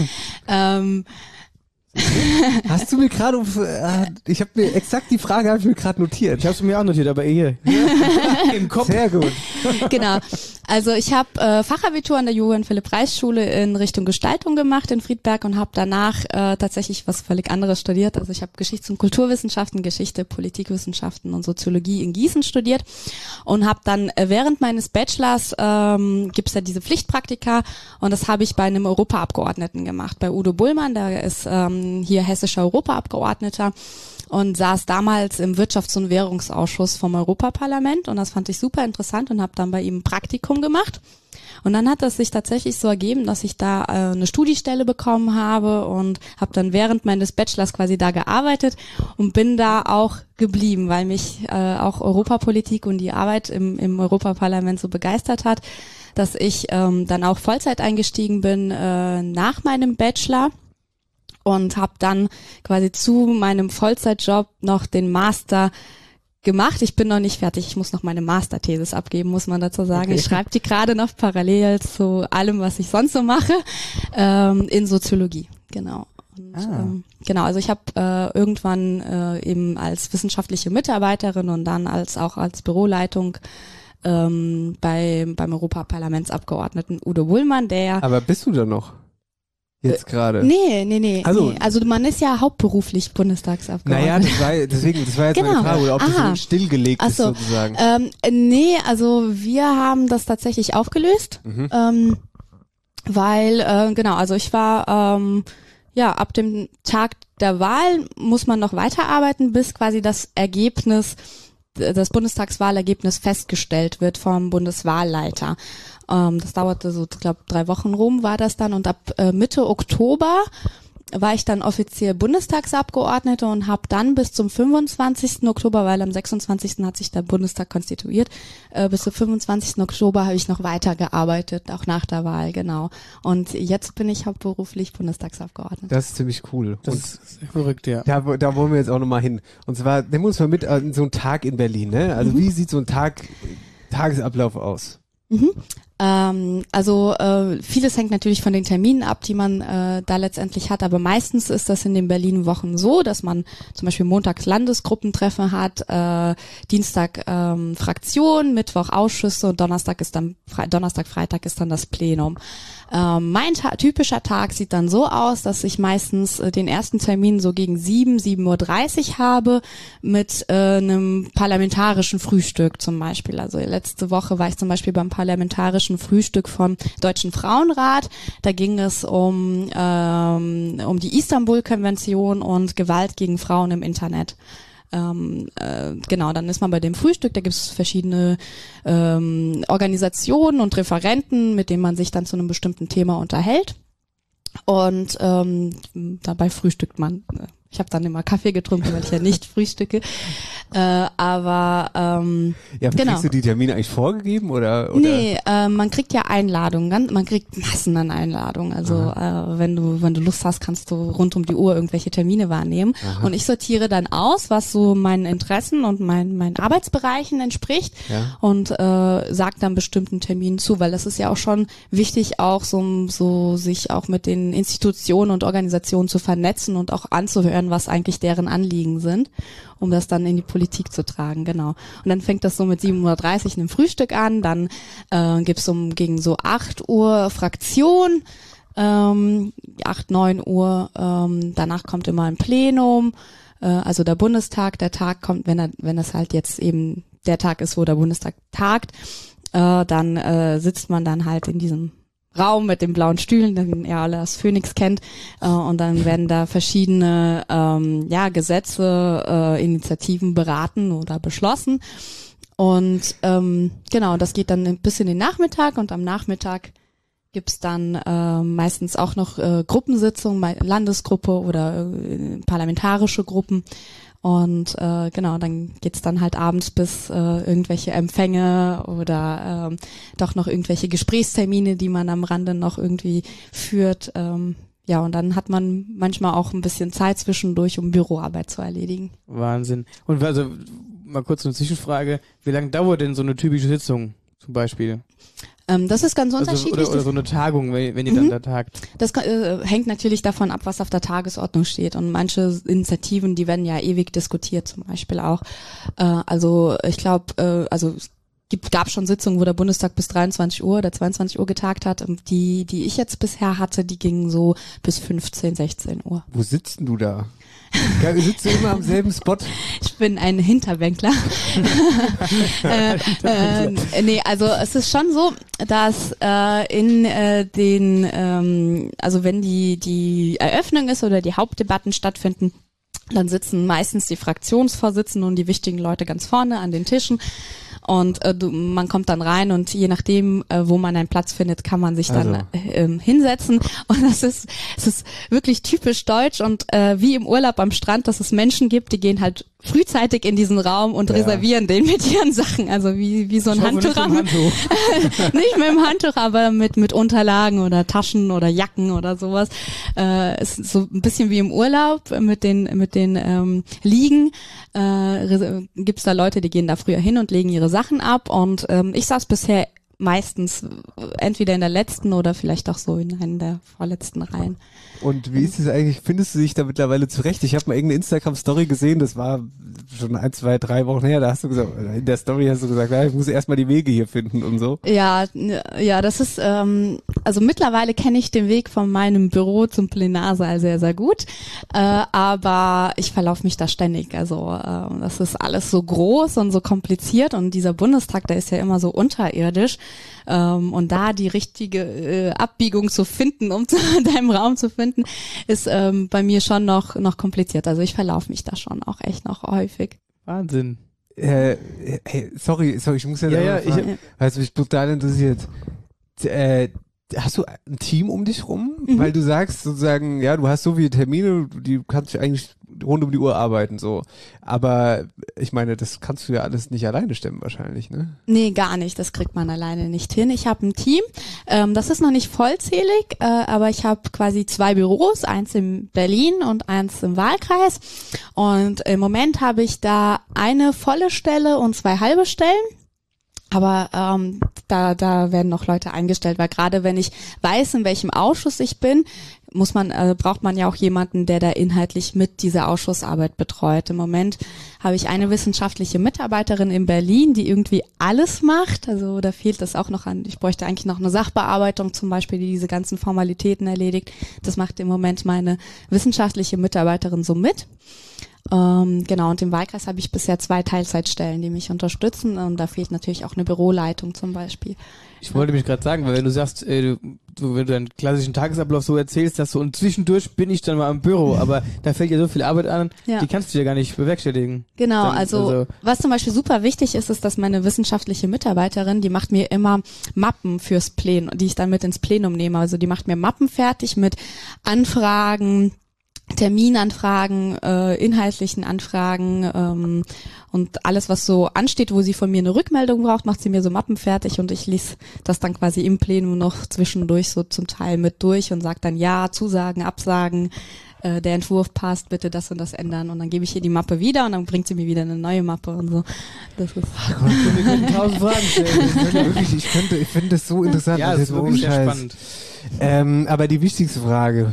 ähm, Hast du mir gerade, äh, ich habe mir exakt die Frage habe ich mir gerade notiert. Ich habe es mir auch notiert, aber hier. Im Kopf. Sehr gut. genau. Also ich habe äh, Fachabitur an der Johann-Philipp-Reiß-Schule in Richtung Gestaltung gemacht in Friedberg und habe danach äh, tatsächlich was völlig anderes studiert. Also ich habe Geschichts- und Kulturwissenschaften, Geschichte, Politikwissenschaften und Soziologie in Gießen studiert und habe dann äh, während meines Bachelors ähm, gibt's ja diese Pflichtpraktika und das habe ich bei einem Europaabgeordneten gemacht, bei Udo Bullmann, der ist ähm, hier hessischer Europaabgeordneter. Und saß damals im Wirtschafts- und Währungsausschuss vom Europaparlament und das fand ich super interessant und habe dann bei ihm ein Praktikum gemacht. Und dann hat es sich tatsächlich so ergeben, dass ich da äh, eine Studiestelle bekommen habe und habe dann während meines Bachelors quasi da gearbeitet und bin da auch geblieben, weil mich äh, auch Europapolitik und die Arbeit im, im Europaparlament so begeistert hat, dass ich ähm, dann auch Vollzeit eingestiegen bin äh, nach meinem Bachelor. Und habe dann quasi zu meinem Vollzeitjob noch den Master gemacht. Ich bin noch nicht fertig. Ich muss noch meine Masterthesis abgeben, muss man dazu sagen. Okay. Ich schreibe die gerade noch parallel zu allem, was ich sonst so mache, ähm, in Soziologie. Genau. Und, ah. ähm, genau. Also ich habe äh, irgendwann äh, eben als wissenschaftliche Mitarbeiterin und dann als auch als Büroleitung ähm, bei beim Europaparlamentsabgeordneten Udo Bullmann, der. Aber bist du da noch? Jetzt gerade. Nee, nee, nee. Also, nee. Also man ist ja hauptberuflich Bundestagsabgeordneter. Naja, das war, deswegen, das war jetzt genau. meine Frage, oder ob Aha. das so stillgelegt ist so. sozusagen. Ähm, nee, also wir haben das tatsächlich aufgelöst, Mhm. ähm, weil, äh, genau, also ich war, ähm, ja, ab dem Tag der Wahl muss man noch weiterarbeiten, bis quasi das Ergebnis, das Bundestagswahlergebnis festgestellt wird vom Bundeswahlleiter. Ähm, das dauerte so, ich glaube, drei Wochen rum war das dann und ab äh, Mitte Oktober war ich dann offiziell Bundestagsabgeordnete und habe dann bis zum fünfundzwanzigsten Oktober, weil am sechsundzwanzigsten hat sich der Bundestag konstituiert, äh, bis zum fünfundzwanzigsten Oktober habe ich noch weitergearbeitet, auch nach der Wahl, genau. Und jetzt bin ich hauptberuflich Bundestagsabgeordnete. Das ist ziemlich cool. Das Und ist verrückt, ja. Da, da wollen wir jetzt auch nochmal hin. Und zwar, nehmen wir uns mal mit in so einen Tag in Berlin, ne? Also Mhm. wie sieht so ein Tag, Tagesablauf aus? Mhm. Ähm, also äh, vieles hängt natürlich von den Terminen ab, die man äh, da letztendlich hat, aber meistens ist das in den Berlin-Wochen so, dass man zum Beispiel montags Landesgruppentreffen hat, äh, Dienstag ähm, Fraktion, Mittwoch Ausschüsse und Donnerstag ist dann Fre- Donnerstag, Freitag ist dann das Plenum. Ähm, mein ta- typischer Tag sieht dann so aus, dass ich meistens äh, den ersten Termin so gegen sieben, sieben Uhr dreißig habe mit äh, einem parlamentarischen Frühstück zum Beispiel. Also letzte Woche war ich zum Beispiel beim parlamentarischen Frühstück vom Deutschen Frauenrat. Da ging es um ähm, um die Istanbul-Konvention und Gewalt gegen Frauen im Internet. Ähm, äh, genau, dann ist man bei dem Frühstück, da gibt es verschiedene ähm, Organisationen und Referenten, mit denen man sich dann zu einem bestimmten Thema unterhält und ähm, dabei frühstückt man. Ich habe dann immer Kaffee getrunken, weil ich ja nicht frühstücke, äh, aber ähm, Ja, genau. kriegst du die Termine eigentlich vorgegeben oder? oder? Nee, äh, man kriegt ja Einladungen, ganz- man kriegt Massen an Einladungen. Also äh, wenn du wenn du Lust hast, kannst du rund um die Uhr irgendwelche Termine wahrnehmen. Aha. Und ich sortiere dann aus, was so meinen Interessen und mein, meinen Arbeitsbereichen entspricht Ja. und äh, sag dann bestimmten Terminen zu, weil das ist ja auch schon wichtig, auch so, so sich auch mit den Institutionen und Organisationen zu vernetzen und auch anzuhören, was eigentlich deren Anliegen sind, um das dann in die Politik zu tragen, genau. Und dann fängt das so mit sieben Uhr dreißig einem Frühstück an, dann äh, gibt's um gegen so acht Uhr Fraktion, ähm, acht, neun Uhr, ähm, danach kommt immer ein Plenum, äh, also der Bundestag, der Tag kommt, wenn er, wenn es halt jetzt eben der Tag ist, wo der Bundestag tagt, äh, dann äh, sitzt man dann halt in diesem Raum mit den blauen Stühlen, den ihr alle als Phoenix kennt, äh, und dann werden da verschiedene ähm, ja Gesetze, äh, Initiativen beraten oder beschlossen und ähm, genau, das geht dann bis in den Nachmittag und am Nachmittag gibt's dann äh, meistens auch noch äh, Gruppensitzungen, mei- Landesgruppe oder äh, parlamentarische Gruppen. Und äh, genau, dann geht's dann halt abends bis äh, irgendwelche Empfänge oder ähm, doch noch irgendwelche Gesprächstermine, die man am Rande noch irgendwie führt. Ähm, ja, und dann hat man manchmal auch ein bisschen Zeit zwischendurch, um Büroarbeit zu erledigen. Wahnsinn. Und also mal kurz eine Zwischenfrage, wie lange dauert denn so eine typische Sitzung zum Beispiel? Ähm, das ist ganz Also, unterschiedlich. oder, oder so eine Tagung, wenn, wenn ihr dann Mhm. da tagt. Das äh, hängt natürlich davon ab, was auf der Tagesordnung steht. Und manche Initiativen, die werden ja ewig diskutiert, zum Beispiel auch. Äh, also ich glaube, äh, also gibt, gab schon Sitzungen, wo der Bundestag bis dreiundzwanzig Uhr oder zweiundzwanzig Uhr getagt hat. Und die, die ich jetzt bisher hatte, die gingen so bis fünfzehn, sechzehn Uhr. Wo sitzt denn du da? Ja, sitzt du immer am selben Spot? Ich bin ein Hinterbänkler. äh, äh, nee, also es ist schon so, dass äh, in äh, den, ähm, also wenn die die Eröffnung ist oder die Hauptdebatten stattfinden, dann sitzen meistens die Fraktionsvorsitzenden und die wichtigen Leute ganz vorne an den Tischen. Und äh, du, man kommt dann rein und je nachdem, äh, wo man einen Platz findet, kann man sich dann Also. äh, ähm, hinsetzen. Und das ist, es ist wirklich typisch deutsch und äh, wie im Urlaub am Strand, dass es Menschen gibt, die gehen halt frühzeitig in diesen Raum und Ja. reservieren den mit ihren Sachen. Also wie wie so ein Ich hoffe, nicht mit dem Handtuch. Handtuch. Nicht mit dem Handtuch, aber mit mit Unterlagen oder Taschen oder Jacken oder sowas. Äh, es ist so ein bisschen wie im Urlaub mit den mit den ähm, Liegen. Äh, gibt's da Leute, die gehen da früher hin und legen ihre Sachen ab. Und ähm, ich saß bisher meistens entweder in der letzten oder vielleicht auch so in einer der vorletzten Reihen. Und wie ist es eigentlich, findest du dich da mittlerweile zurecht? Ich habe mal irgendeine Instagram-Story gesehen, das war schon ein, zwei, drei Wochen her, da hast du gesagt, in der Story hast du gesagt, ja, ich muss erstmal die Wege hier finden und so. Ja, n- ja, das ist, ähm, also mittlerweile kenne ich den Weg von meinem Büro zum Plenarsaal sehr, sehr gut, äh, aber ich verlaufe mich da ständig, also äh, das ist alles so groß und so kompliziert und dieser Bundestag, der ist ja immer so unterirdisch ähm, und da die richtige äh, Abbiegung zu finden, um zu deinem Raum zu finden, ist ähm, bei mir schon noch noch kompliziert, also ich verlaufe mich da schon auch echt noch häufig. Wahnsinn. Äh, hey, sorry, sorry, ich muss ja, Ja, ja, fragen, ich- weißt du, mich total interessiert. Äh, hast du ein Team um dich rum? Mhm. Weil du sagst sozusagen, ja, du hast so viele Termine, die kannst du eigentlich rund um die Uhr arbeiten, so. Aber ich meine, das kannst du ja alles nicht alleine stemmen wahrscheinlich, ne? Nee, gar nicht. Das kriegt man alleine nicht hin. Ich habe ein Team. Ähm, das ist noch nicht vollzählig, äh, aber ich habe quasi zwei Büros, eins in Berlin und eins im Wahlkreis. Und im Moment habe ich da eine volle Stelle und zwei halbe Stellen. Aber ähm, da, da werden noch Leute eingestellt, weil gerade wenn ich weiß, in welchem Ausschuss ich bin, muss man, äh, braucht man ja auch jemanden, der da inhaltlich mit dieser Ausschussarbeit betreut. Im Moment habe ich eine wissenschaftliche Mitarbeiterin in Berlin, die irgendwie alles macht. Also da fehlt es auch noch an. Ich bräuchte eigentlich noch eine Sachbearbeitung zum Beispiel, die diese ganzen Formalitäten erledigt. Das macht im Moment meine wissenschaftliche Mitarbeiterin so mit. Ähm, genau, und im Wahlkreis habe ich bisher zwei Teilzeitstellen, die mich unterstützen. Und da fehlt natürlich auch eine Büroleitung zum Beispiel. Ich wollte mich gerade sagen, weil wenn du sagst, äh, du, du, wenn du deinen klassischen Tagesablauf so erzählst, dass du und zwischendurch bin ich dann mal im Büro, aber da fällt ja so viel Arbeit an, Ja. die kannst du ja gar nicht bewerkstelligen. Genau, Dann, also, also- was zum Beispiel super wichtig ist, ist, dass meine wissenschaftliche Mitarbeiterin, die macht mir immer Mappen fürs Plenum, die ich dann mit ins Plenum nehme. Also die macht mir Mappen fertig mit Anfragen, Terminanfragen, äh, inhaltlichen Anfragen ähm, und alles, was so ansteht, wo sie von mir eine Rückmeldung braucht, macht sie mir so Mappen fertig und ich lese das dann quasi im Plenum noch zwischendurch so zum Teil mit durch und sage dann ja, Zusagen, Absagen, äh, der Entwurf passt, bitte das und das ändern und dann gebe ich ihr die Mappe wieder und dann bringt sie mir wieder eine neue Mappe und so. Das ist Wir können tausend Fragen stellen. Ich könnte wirklich, ich könnte, ich finde das so interessant. Ja, das ist ohne wirklich sehr Scheiß. spannend. Ähm, aber die wichtigste Frage.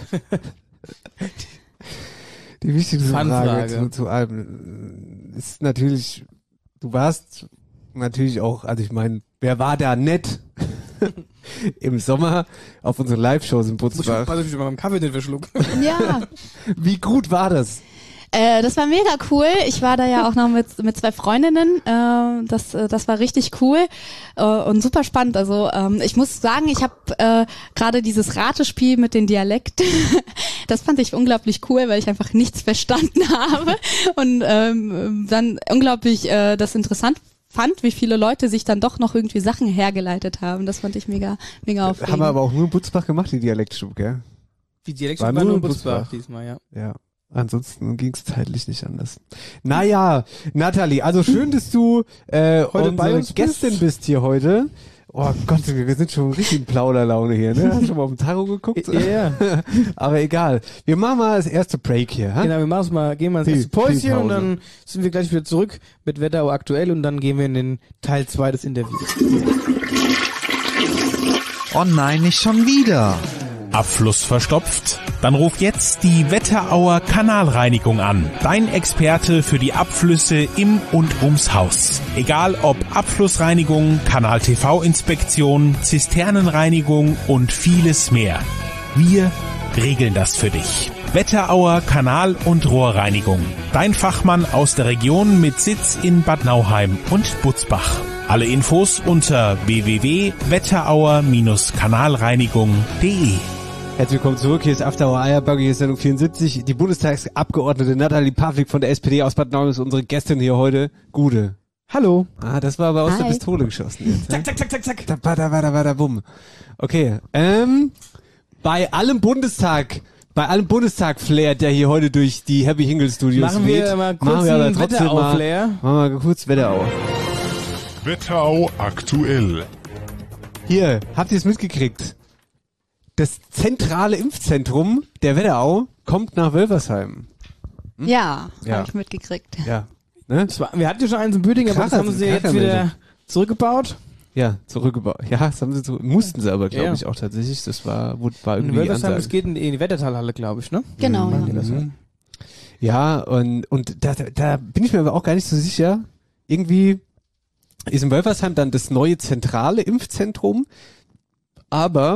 Die wichtigste Frage, Fun-Frage. zu, zu allem ist natürlich, du warst natürlich auch, also ich meine, wer war da nett im Sommer auf unseren Live-Shows in Muss ich Butzbach? pass auf, ich mal beim Kaffee den verschluck. ja. Wie gut war das? Äh, das war mega cool. Ich war da ja auch noch mit mit zwei Freundinnen. Äh, das äh, das war richtig cool äh, und super spannend. Also ähm, ich muss sagen, ich habe äh, gerade dieses Ratespiel mit den Dialekten, das fand ich unglaublich cool, weil ich einfach nichts verstanden habe und ähm, dann unglaublich äh, das interessant fand, wie viele Leute sich dann doch noch irgendwie Sachen hergeleitet haben. Das fand ich mega mega aufregend. Haben wir aber auch nur in Butzbach gemacht, die Dialektstube, gell? Die Dialekte War waren nur nur in in Butzbach Butzbach. diesmal, ja. Ja. Ansonsten ging es zeitlich nicht anders. Naja, Nathalie, also schön, dass du äh, Heute bei unsere uns bist. Gästin bist hier heute. Oh Gott, wir sind schon richtig in Plauderlaune hier, ne? Hast du schon mal auf den Tarot geguckt? Ja, ja. Aber egal. Wir machen mal das erste Break hier. Ha? Genau, wir machen mal, gehen mal ins Viel- erste Päuschen viel Pause. und dann sind wir gleich wieder zurück mit Wetterau aktuell und dann gehen wir in den Teil zwei des Interviews. Oh nein, nicht schon wieder. Abfluss verstopft? Dann ruf jetzt die Wetterauer Kanalreinigung an. Dein Experte für die Abflüsse im und ums Haus. Egal ob Abflussreinigung, Kanal-T V-Inspektion, Zisternenreinigung und vieles mehr. Wir regeln das für dich. Wetterauer Kanal- und Rohrreinigung. Dein Fachmann aus der Region mit Sitz in Bad Nauheim und Butzbach. Alle Infos unter w w w punkt wetterauer kanalreinigung punkt d e. Herzlich willkommen zurück, hier ist After Hour Eierbagge, hier ist Sendung vierundsiebzig. Die Bundestagsabgeordnete Nathalie Pavlik von der S P D aus Bad Nauheim ist unsere Gästin hier heute. Gude. Hallo. Ah, das war aber aus Hi. der Pistole geschossen jetzt. Zack, zack, zack, zack, zack. Da, bada, bada, bada, bumm. Okay, ähm, bei allem Bundestag, bei allem Bundestag-Flair, der hier heute durch die Happy Hingle Studios Machen weht, wir mal kurz machen wir aber einen trotzdem mal, Wetterau-Flair. machen wir kurz Wetterau. Wetterau aktuell. Hier, habt ihr es mitgekriegt? Das zentrale Impfzentrum der Wetterau kommt nach Wölfersheim. Hm? Ja, Ja. habe ich mitgekriegt. Ja. Ne? Das war, wir hatten ja schon eins in Büdingen, aber das Kracher- haben sie jetzt Krachermeldung. wieder zurückgebaut. Ja, zurückgebaut. Ja, das haben sie zurück, mussten sie aber, glaube Ja. ich, auch tatsächlich. Das war, wurde- war In irgendwie die Wölversheim, Ansage. es geht in die, in die Wettertalhalle, glaube ich, ne? Genau, Machen die ja. das ja. Mhm. Ja, und, und da, da- da bin ich mir aber auch gar nicht so sicher. Irgendwie ist in Wölfersheim dann das neue zentrale Impfzentrum, aber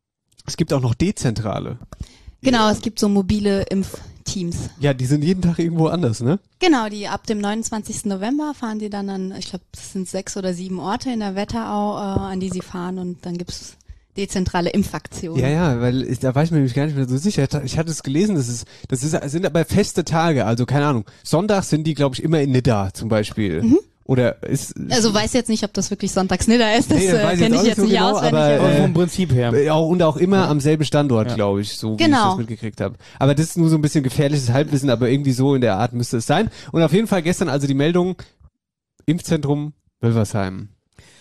es gibt auch noch dezentrale. Genau, es gibt so mobile Impfteams. Ja, die sind jeden Tag irgendwo anders, ne? Genau, die ab dem neunundzwanzigsten November fahren die dann an, ich glaube, das sind sechs oder sieben Orte in der Wetterau, äh, an die sie fahren und dann gibt's dezentrale Impfaktionen. Ja, ja, weil ich, da war ich mir nämlich gar nicht mehr so sicher. Ich hatte es gelesen, das ist, das ist, es sind aber feste Tage, also keine Ahnung. Sonntags sind die, glaube ich, immer in Nidda zum Beispiel. Mhm. Oder ist, Also weiß jetzt nicht, ob das wirklich Sonntagsnidda ist, das Nee, das äh, weiß ich kenne jetzt ich auch jetzt nicht nicht so genau, auswendig. aber, aber- Aber Äh, vom Prinzip her. Äh, auch, und auch immer am selben Standort, Ja. glaube ich, so wie Genau. ich das mitgekriegt habe. Aber das ist nur so ein bisschen gefährliches Halbwissen, aber irgendwie so in der Art müsste es sein. Und auf jeden Fall gestern also die Meldung, Impfzentrum Wölversheim.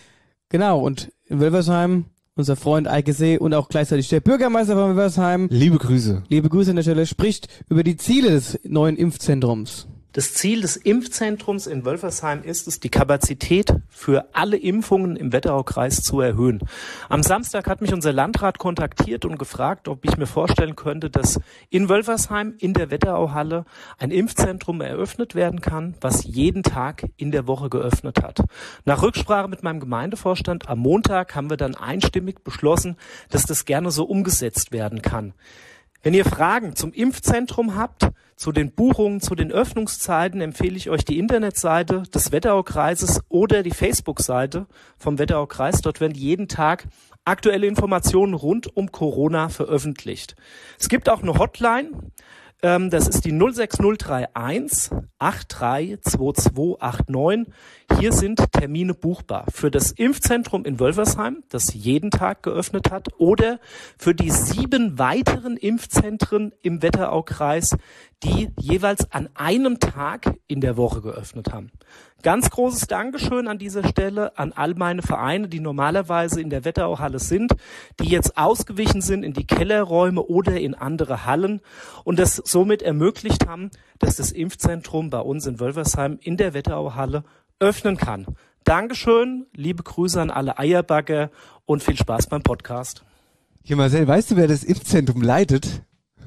Genau, und in Wölversheim, unser Freund Eike See und auch gleichzeitig der Bürgermeister von Wölversheim, Liebe Grüße. liebe Grüße an der Stelle, spricht über die Ziele des neuen Impfzentrums. Das Ziel des Impfzentrums in Wölfersheim ist es, die Kapazität für alle Impfungen im Wetteraukreis zu erhöhen. Am Samstag hat mich unser Landrat kontaktiert und gefragt, ob ich mir vorstellen könnte, dass in Wölfersheim in der Wetterauhalle ein Impfzentrum eröffnet werden kann, was jeden Tag in der Woche geöffnet hat. Nach Rücksprache mit meinem Gemeindevorstand am Montag haben wir dann einstimmig beschlossen, dass das gerne so umgesetzt werden kann. Wenn ihr Fragen zum Impfzentrum habt, zu den Buchungen, zu den Öffnungszeiten, empfehle ich euch die Internetseite des Wetteraukreises oder die Facebook-Seite vom Wetteraukreis. Dort werden jeden Tag aktuelle Informationen rund um Corona veröffentlicht. Es gibt auch eine Hotline, ähm, das ist die null sechs null drei eins acht drei zwei zwei acht neun. Hier sind Termine buchbar für das Impfzentrum in Wölfersheim, das jeden Tag geöffnet hat, oder für die sieben weiteren Impfzentren im Wetteraukreis, die jeweils an einem Tag in der Woche geöffnet haben. Ganz großes Dankeschön an dieser Stelle an all meine Vereine, die normalerweise in der Wetterauhalle sind, die jetzt ausgewichen sind in die Kellerräume oder in andere Hallen und das somit ermöglicht haben, dass das Impfzentrum bei uns in Wölfersheim in der Wetterauhalle öffnen kann. Dankeschön, liebe Grüße an alle Eierbagger und viel Spaß beim Podcast. Hier Marcel, weißt du, wer das Impfzentrum leitet?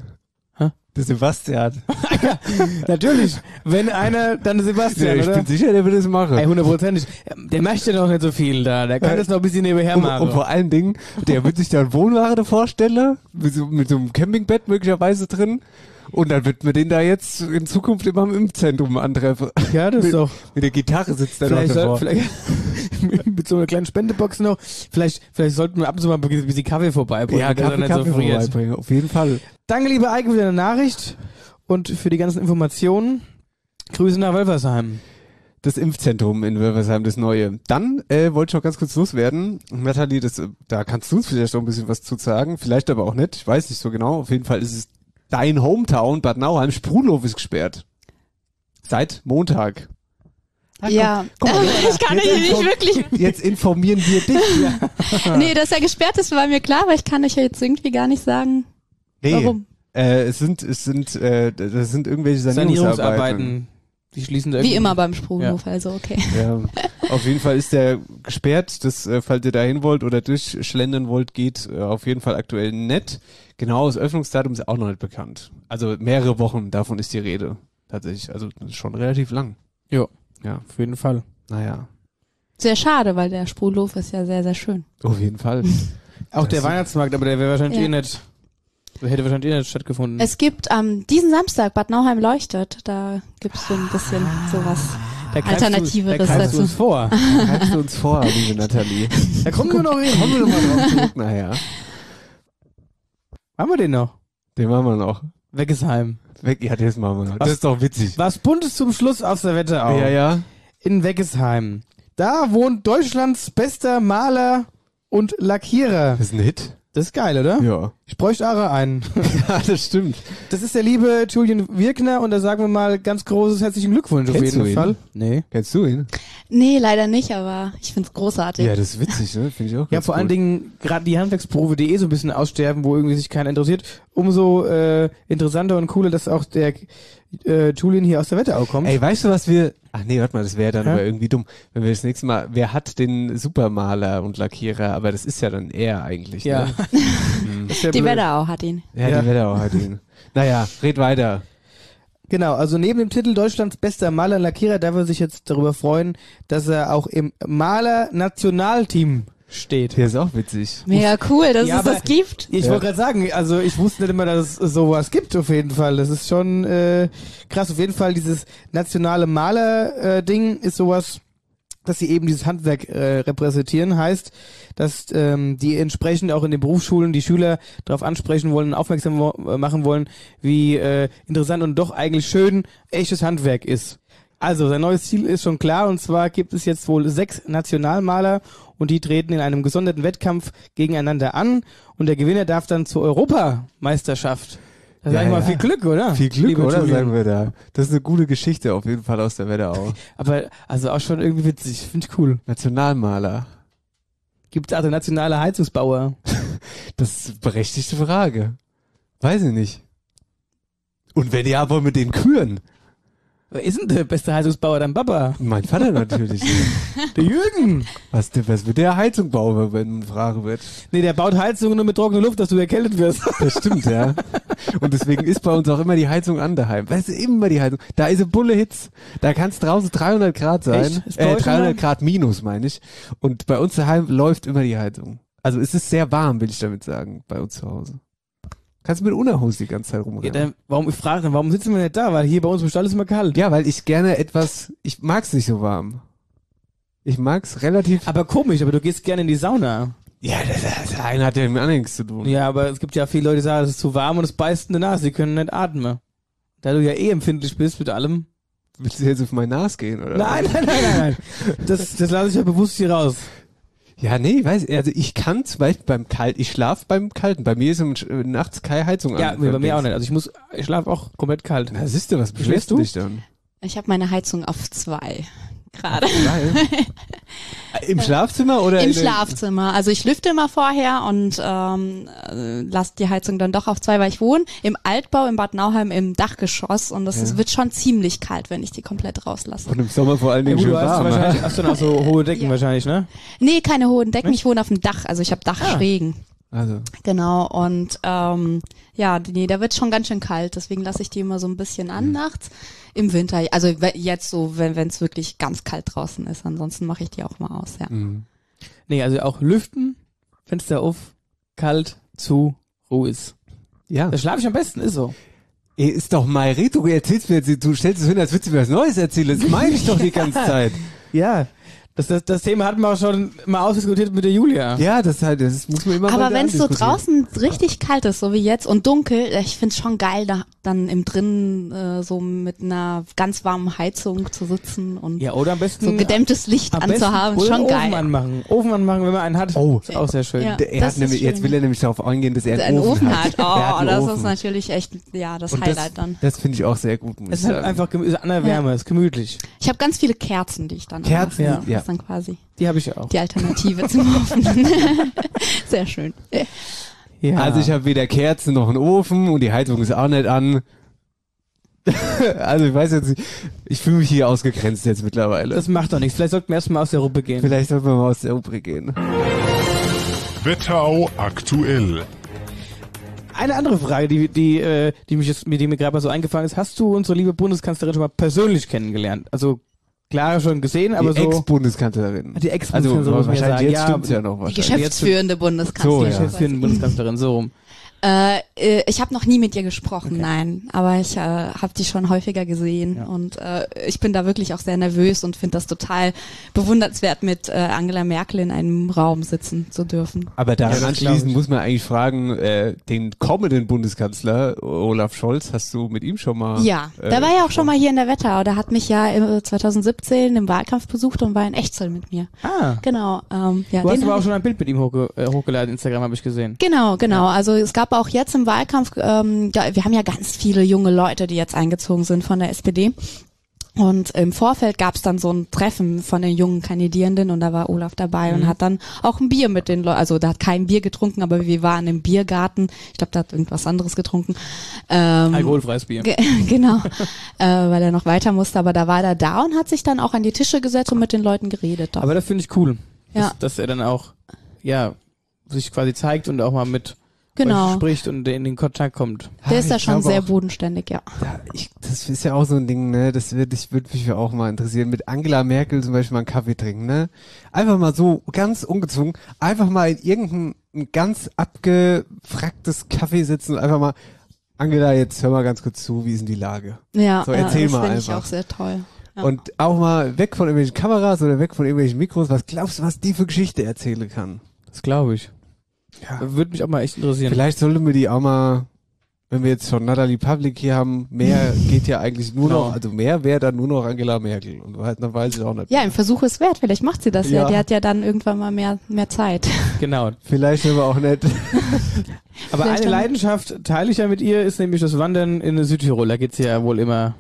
Hä? Der Sebastian. Natürlich, wenn einer, dann Sebastian, Ja, ich oder? bin sicher, der wird es machen. Ey, hundertprozentig. Der möchte noch nicht so viel da. Der kann Äh, das noch ein bisschen nebenher Und, machen. und vor allen Dingen, der wird sich da einen Wohnwagen vorstellen, mit so, mit so einem Campingbett möglicherweise drin. Und dann wird man den da jetzt in Zukunft immer im Impfzentrum antreffen. Ja, das mit, ist doch. Mit der Gitarre sitzt er noch Vielleicht, soll, davor. vielleicht mit so einer kleinen Spendebox noch. Vielleicht, vielleicht sollten wir ab und zu mal ein bisschen Kaffee vorbeibringen. Ja, dass er Kaffee, nicht so Kaffee friert. vorbeibringen, auf jeden Fall. Danke, liebe Eike, für deine Nachricht und für die ganzen Informationen. Grüße nach Wölfersheim. Das Impfzentrum in Wölfersheim, das neue. Dann äh, wollte ich noch ganz kurz loswerden. Nathalie, das, da kannst du uns vielleicht noch ein bisschen was zu sagen. Vielleicht aber auch nicht. Ich weiß nicht so genau. Auf jeden Fall ist es dein Hometown, Bad Nauheim. Sprudhof ist gesperrt. Seit Montag. Ja, Guck mal, ich kann jetzt euch nicht inform- wirklich. Jetzt informieren wir dich. Nee, dass er gesperrt ist, war mir klar, aber ich kann euch ja jetzt irgendwie gar nicht sagen, Nee, warum. Äh, es sind, es sind, äh, das sind irgendwelche Sanierungsarbeiten. Sanierungsarbeiten. Die schließen da Wie irgendwie- immer beim Sprunghof, also okay. Ja. Auf jeden Fall ist der gesperrt, das, äh, falls ihr da hin wollt oder durchschlendern wollt, geht äh, auf jeden Fall aktuell nett. Genau, das Öffnungsdatum ist auch noch nicht bekannt. Also mehrere Wochen, davon ist die Rede. Tatsächlich, also das ist schon relativ lang. Ja, ja, auf jeden Fall. Naja. Sehr schade, weil der Sprudelhof ist ja sehr, sehr schön. Auf jeden Fall. Auch der Weihnachtsmarkt, aber der wäre wahrscheinlich Ja. eh nicht, der hätte wahrscheinlich eh nicht stattgefunden. Es gibt am ähm, diesen Samstag Bad Nauheim leuchtet, da gibt's so ein bisschen sowas Da greifst Alternativeres du, da greifst dazu. du uns vor. Da greifst du uns vor, liebe Nathalie. Da kommen wir noch hin. Kommen wir noch mal drauf zurück nachher. Haben wir den noch? Den machen wir noch. Weggesheim. Weg, ja, das machen wir noch. Was- Das ist doch witzig. Was Buntes zum Schluss aus der Wetterau. Ja, ja. In Weggesheim. Da wohnt Deutschlands bester Maler und Lackierer. Das ist ein Hit. Das ist geil, oder? Ja. Ich bräuchte auch einen. Ja, das stimmt. Das ist der liebe Julian Wirkner und da sagen wir mal ganz großes herzlichen Glückwunsch auf Kennst jeden du ihn? Fall. Nee. Kennst du ihn? Nee, leider nicht, aber ich find's großartig. Ja, das ist witzig, ne? Finde ich auch Ja, ganz vor allen gut. Dingen gerade die Handwerksberufe, die eh so ein bisschen aussterben, wo irgendwie sich keiner interessiert, umso äh, interessanter und cooler, dass auch der äh, Julian hier aus der Wetterau kommt. Ey, weißt du, was wir... Ach nee, warte mal, das wäre dann Hä? aber irgendwie dumm. Wenn wir das nächste Mal... Wer hat den Supermaler und Lackierer? Aber das ist ja dann er eigentlich, Ja. ne? Das ist ja Die blöd. Wetterau hat ihn. Ja, Ja. die Wetterau hat ihn. Naja, red weiter. Genau, also neben dem Titel Deutschlands bester Maler und Lackierer darf er sich jetzt darüber freuen, dass er auch im Maler-Nationalteam steht. Der ist auch witzig. Mega cool, dass Ja, es das aber- gibt. Ich Ja. wollte gerade sagen, also ich wusste nicht immer, dass es sowas gibt auf jeden Fall. Das ist schon äh, krass. Auf jeden Fall dieses nationale Maler-Ding ist sowas, dass sie eben dieses Handwerk äh, repräsentieren. Heißt, dass ähm, die entsprechend auch in den Berufsschulen die Schüler darauf ansprechen wollen, aufmerksam wo- äh, machen wollen, wie äh, interessant und doch eigentlich schön echtes Handwerk ist. Also, sein neues Ziel ist schon klar, und zwar gibt es jetzt wohl sechs Nationalmaler und die treten in einem gesonderten Wettkampf gegeneinander an und der Gewinner darf dann zur Europameisterschaft. Das ist Ja, eigentlich mal ja. viel Glück, oder? Viel Glück, Lieber oder? Julian. Sagen wir da. Das ist eine gute Geschichte auf jeden Fall aus der Wetterau. Aber, also auch schon irgendwie witzig, finde ich cool. Nationalmaler. Gibt es also nationale Heizungsbauer? Das ist eine berechtigte Frage. Weiß ich nicht. Und wenn ja, wollen wir den küren? Wer ist denn der beste Heizungsbauer? Dein Papa? Mein Vater natürlich. Der Jürgen? Was, was wird der Heizung bauen, wenn eine Frage wird? Nee, der baut Heizungen nur mit trockener Luft, dass du erkältet wirst. Das stimmt, ja. Und deswegen ist bei uns auch immer die Heizung an daheim. Weißt du, immer die Heizung. Da ist eine Bulle Hitze. Da kann es draußen dreihundert Grad sein. Echt? Ist bei Äh, euch dreihundert immer? Grad minus, meine ich. Und bei uns daheim läuft immer die Heizung. Also es ist sehr warm, will ich damit sagen, bei uns zu Hause. Kannst du mit Unterhose die ganze Zeit Ja, rumrennen. dann, warum, ich frage dann, warum sitzen wir nicht da? Weil hier bei uns im Stall ist immer kalt. Ja, weil ich gerne etwas, ich mag's nicht so warm. Ich mag's relativ. Aber komisch, aber du gehst gerne in die Sauna. Ja, das, das eine hat ja mit anderen nichts zu tun. Ja, aber es gibt ja viele Leute, die sagen, es ist zu warm und es beißt in der Nase, sie können nicht atmen. Da du ja eh empfindlich bist mit allem. Willst du jetzt auf mein Nas gehen, oder? Nein, nein, nein, nein, nein. Das, das lasse ich ja bewusst hier raus. Ja, nee, weiß, also ich kann zum Beispiel beim Kalt, ich schlaf beim Kalten. Bei mir ist im, äh, nachts keine Heizung Ja, an. bei mir auch nicht. Also ich muss, ich schlafe auch komplett kalt. Na, siehst du, was Schläfst beschwerst du du? dich dann? Ich habe meine Heizung auf zwei gerade. Geil. Im Schlafzimmer oder? Im in den- Schlafzimmer. Also ich lüfte immer vorher und ähm, äh, lasse die Heizung dann doch auf zwei, weil ich wohne im Altbau in Bad Nauheim im Dachgeschoss und das Ja. ist, wird schon ziemlich kalt, wenn ich die komplett rauslasse. Und im Sommer vor allen Ja, Dingen gut, schön du hast warm. wahrscheinlich, ha? hast du dann auch so hohe Decken Ja. wahrscheinlich, ne? Nee, keine hohen Decken, ich wohne auf dem Dach, also ich habe Dachschrägen. Also, Genau, und ähm, ja, nee, da wird schon ganz schön kalt, deswegen lasse ich die immer so ein bisschen an nachts. Im Winter, also we- jetzt so, wenn es wirklich ganz kalt draußen ist, ansonsten mache ich die auch mal aus, ja. mh. Nee, also auch lüften, Fenster auf, kalt, zu, Ruhe ist. Ja. Da schlafe ich am besten, ist so. Ey, ist doch mal Reto, du erzählst mir jetzt, du stellst es hin, als würdest du mir was Neues erzählen. Das meine ich doch die ganze Zeit. Ja, das, das, das Thema hatten wir auch schon mal ausdiskutiert mit der Julia. Ja, das halt, das muss man immer mal Aber wieder wenn es so andiskutieren. draußen richtig kalt ist, so wie jetzt und dunkel, ich find's schon geil, da dann im Drinnen äh, so mit einer ganz warmen Heizung zu sitzen und Ja, oder am besten so gedämmtes Licht am besten anzuhaben, oder schon einen Ofen geil. anmachen. Ofen anmachen, wenn man einen hat. Oh. Ist auch sehr schön. Ja. Der- Er das hat ist nämlich, jetzt schön. will er nämlich darauf eingehen, dass er einen, Einen Ofen hat. Er hat Oh, einen das Ofen. ist natürlich echt, ja, das Und Highlight dann. Das finde ich auch sehr gut, muss Es ich ist halt sagen. einfach gemü- ist an der Wärme, ist gemütlich. Ich habe ganz viele Kerzen, die ich dann Kerzen, anmache. ja. Das ist dann quasi Die habe ich auch. die Alternative zum Ofen. Sehr schön. Ja. Also ich habe weder Kerzen noch einen Ofen und die Heizung ist auch nicht an. Also ich weiß jetzt nicht, ich fühle mich hier ausgegrenzt jetzt mittlerweile. Das macht doch nichts. Vielleicht sollten wir erstmal aus der Rubrik gehen. Vielleicht sollten wir mal aus der Rubrik gehen. Wetterau aktuell. Eine andere Frage, die, die, äh, die, mich jetzt, die mir gerade mal so eingefallen ist. Hast du unsere liebe Bundeskanzlerin schon mal persönlich kennengelernt? Also klar schon gesehen, aber die so... Ex-Bundeskanzlerin. Die Ex-Bundeskanzlerin, also, so muss man wahrscheinlich ja jetzt sagen. stimmt's ja noch Die geschäftsführende Bundeskanzlerin. So, Die ja. geschäftsführende Bundeskanzlerin, so rum. Äh, äh, ich habe noch nie mit ihr gesprochen, Okay. nein. Aber ich äh, habe die schon häufiger gesehen. Ja. Und äh, ich bin da wirklich auch sehr nervös und finde das total bewundernswert, mit äh, Angela Merkel in einem Raum sitzen zu dürfen. Aber daran Ja, das glaub anschließend ich. muss man eigentlich fragen, äh, den kommenden Bundeskanzler Olaf Scholz, hast du mit ihm schon mal... Ja, äh, der war ja auch schon mal hier in der Wetterau. Der hat mich ja im zwanzig siebzehn im Wahlkampf besucht und war in Echzell mit mir. Ah, Genau. Ähm, ja, du hast den aber hab auch ich- schon ein Bild mit ihm hochge äh, hochgeladen, Instagram habe ich gesehen. Genau, genau. Also es gab auch jetzt im Wahlkampf, ähm, ja, wir haben ja ganz viele junge Leute, die jetzt eingezogen sind von der S P D. Und im Vorfeld gab es dann so ein Treffen von den jungen Kandidierenden und da war Olaf dabei und hat dann auch ein Bier mit den Leuten, also der hat kein Bier getrunken, aber wir waren im Biergarten. Ich glaube, der hat irgendwas anderes getrunken. Ähm, Alkoholfreies Bier. Ge genau, äh, weil er noch weiter musste, aber da war er da und hat sich dann auch an die Tische gesetzt und mit den Leuten geredet. Doch. Aber das finde ich cool, dass, Ja. dass er dann auch, ja, sich quasi zeigt und auch mal mit Genau. euch spricht und in den Kontakt kommt. Der Ah, ist da ich schon glaube sehr auch- bodenständig, ja. Ja, ich, das ist ja auch so ein Ding, ne? Das würde ich würde mich auch mal interessieren. Mit Angela Merkel zum Beispiel mal einen Kaffee trinken, ne? Einfach mal so ganz ungezwungen, einfach mal in irgendein ein ganz abgefracktes Kaffee sitzen und einfach mal, Angela, jetzt hör mal ganz kurz zu, wie ist denn die Lage? Ja, So, erzähl ja, das mal finde ich einfach. auch sehr toll. Ja. Und auch mal weg von irgendwelchen Kameras oder weg von irgendwelchen Mikros. Was glaubst du, was die für Geschichte erzählen kann? Das glaube ich. Ja. Würde mich auch mal echt interessieren. Vielleicht sollten wir die auch mal, wenn wir jetzt schon Natalie Public hier haben, mehr geht ja eigentlich nur Genau. noch, also mehr wäre dann nur noch Angela Merkel. Und halt, dann weiß ich auch nicht. Ja, ein Versuch ist wert. Vielleicht macht sie das ja. Ja. Die hat ja dann irgendwann mal mehr, mehr Zeit. Genau. Vielleicht aber auch nicht. Aber Vielleicht eine dann- Leidenschaft teile ich ja mit ihr, ist nämlich das Wandern in Südtirol. Da geht's ja wohl immer.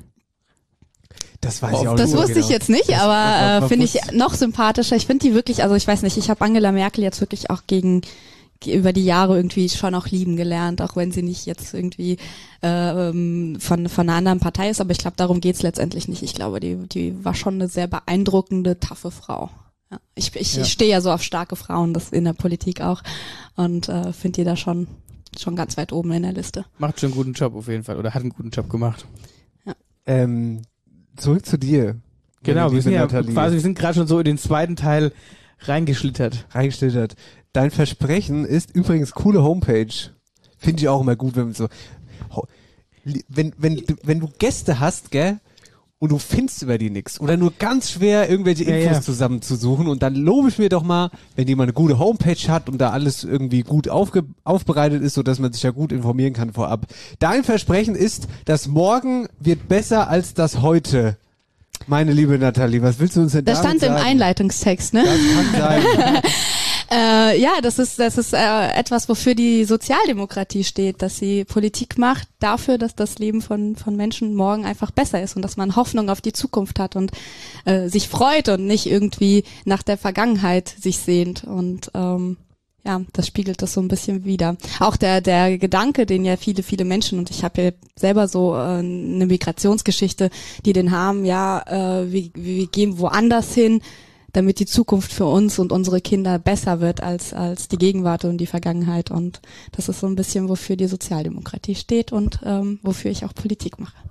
Das weiß ich auch Das nicht. wusste ich jetzt nicht, Das- aber was- äh, was finde ich wusste- noch sympathischer. Ich finde die wirklich, also ich weiß nicht, ich habe Angela Merkel jetzt wirklich auch gegen über die Jahre irgendwie schon auch lieben gelernt, auch wenn sie nicht jetzt irgendwie äh, ähm, von von einer anderen Partei ist, aber ich glaube, darum geht's letztendlich nicht. Ich glaube, die die war schon eine sehr beeindruckende, taffe Frau. Ja, ich ich, Ja. ich stehe ja so auf starke Frauen, das in der Politik auch, und äh, finde die da schon schon ganz weit oben in der Liste. Macht schon einen guten Job auf jeden Fall. Oder hat einen guten Job gemacht. Ähm, zurück zu dir. Genau, Meine wir sind liebe ja Nathalie. quasi, wir sind gerade schon so in den zweiten Teil reingeschlittert. Reingestellt. Dein Versprechen ist übrigens coole Homepage. Finde ich auch immer gut, wenn man so, ho- li- wenn, wenn, du- wenn du Gäste hast, gell, und du findest über die nix oder nur ganz schwer irgendwelche Ja, Infos ja. zusammenzusuchen und dann lobe ich mir doch mal, wenn jemand eine gute Homepage hat und da alles irgendwie gut aufge aufbereitet ist, so dass man sich ja gut informieren kann vorab. Dein Versprechen ist, das morgen wird besser als das heute. Meine liebe Nathalie, was willst du uns denn Das damit stand im sagen? Einleitungstext, ne? Das kann sein. Äh, ja, das ist das ist äh, etwas, wofür die Sozialdemokratie steht, dass sie Politik macht dafür, dass das Leben von von Menschen morgen einfach besser ist und dass man Hoffnung auf die Zukunft hat und äh, sich freut und nicht irgendwie nach der Vergangenheit sich sehnt. Und ähm, ja, das spiegelt das so ein bisschen wider. Auch der der Gedanke, den ja viele viele Menschen, und ich habe ja selber so äh, eine Migrationsgeschichte, die den haben, ja, äh, wir, wir gehen woanders hin, damit die Zukunft für uns und unsere Kinder besser wird als als die Gegenwart und die Vergangenheit. Und das ist so ein bisschen, wofür die Sozialdemokratie steht und ähm, wofür ich auch Politik mache.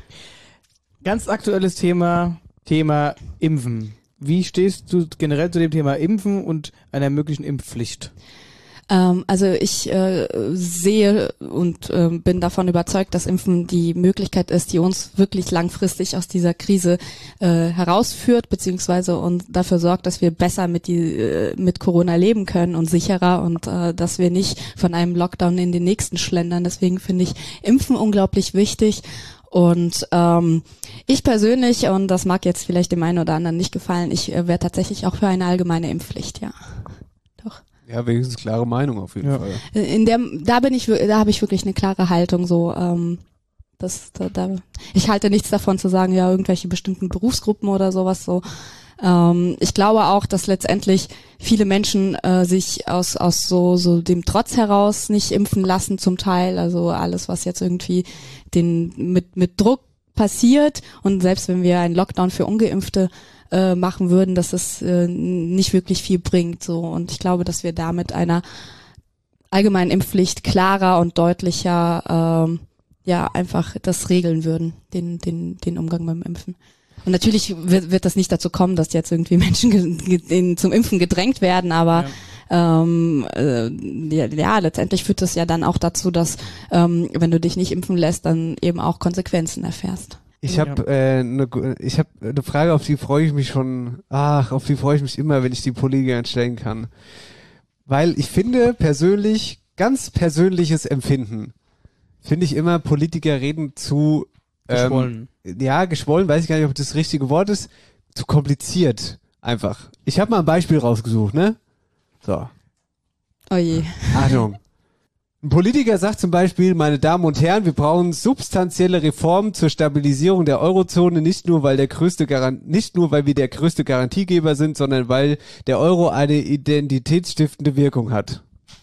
Ganz aktuelles Thema, Thema Impfen. Wie stehst du generell zu dem Thema Impfen und einer möglichen Impfpflicht? Ähm, also ich äh, sehe und äh, bin davon überzeugt, dass Impfen die Möglichkeit ist, die uns wirklich langfristig aus dieser Krise äh, herausführt, beziehungsweise und dafür sorgt, dass wir besser mit die äh, mit Corona leben können und sicherer, und äh, dass wir nicht von einem Lockdown in den nächsten schlendern. Deswegen finde ich Impfen unglaublich wichtig. Und ähm, ich persönlich, und das mag jetzt vielleicht dem einen oder anderen nicht gefallen, ich äh, wäre tatsächlich auch für eine allgemeine Impfpflicht, ja. Doch. Ja, wenigstens klare Meinung auf jeden Ja. Fall. In der, da bin ich, wir- da habe ich wirklich eine klare Haltung. So, ähm, das, da, da, ich halte nichts davon zu sagen, ja, irgendwelche bestimmten Berufsgruppen oder sowas. So, ähm, ich glaube auch, dass letztendlich viele Menschen äh, sich aus aus so so dem Trotz heraus nicht impfen lassen zum Teil. Also alles, was jetzt irgendwie den mit mit Druck passiert und selbst wenn wir einen Lockdown für Ungeimpfte äh, machen würden, dass es äh, nicht wirklich viel bringt. So, und ich glaube, dass wir da mit einer allgemeinen Impfpflicht klarer und deutlicher ähm, ja einfach das regeln würden, den den den Umgang mit dem Impfen. Und natürlich wird, wird das nicht dazu kommen, dass jetzt irgendwie Menschen ge- ge- zum Impfen gedrängt werden, aber ja. Ähm, äh, ja, ja, letztendlich führt das ja dann auch dazu, dass ähm, wenn du dich nicht impfen lässt, dann eben auch Konsequenzen erfährst. Ich habe äh, ne, ich habe eine Frage, auf die freue ich mich schon. Ach, auf die freue ich mich immer, wenn ich die Politikern stellen kann. Weil ich finde persönlich, ganz persönliches Empfinden, finde ich immer, Politiker reden zu ähm, Geschwollen. Ja, geschwollen, weiß ich gar nicht, ob das, das richtige Wort ist, zu kompliziert einfach. Ich habe mal ein Beispiel rausgesucht, ne? So. Oh je. Achtung. Ein Politiker sagt zum Beispiel, meine Damen und Herren, wir brauchen substanzielle Reformen zur Stabilisierung der Eurozone, nicht nur weil der größte Garant, nicht nur weil wir der größte Garantiegeber sind, sondern weil der Euro eine identitätsstiftende Wirkung hat.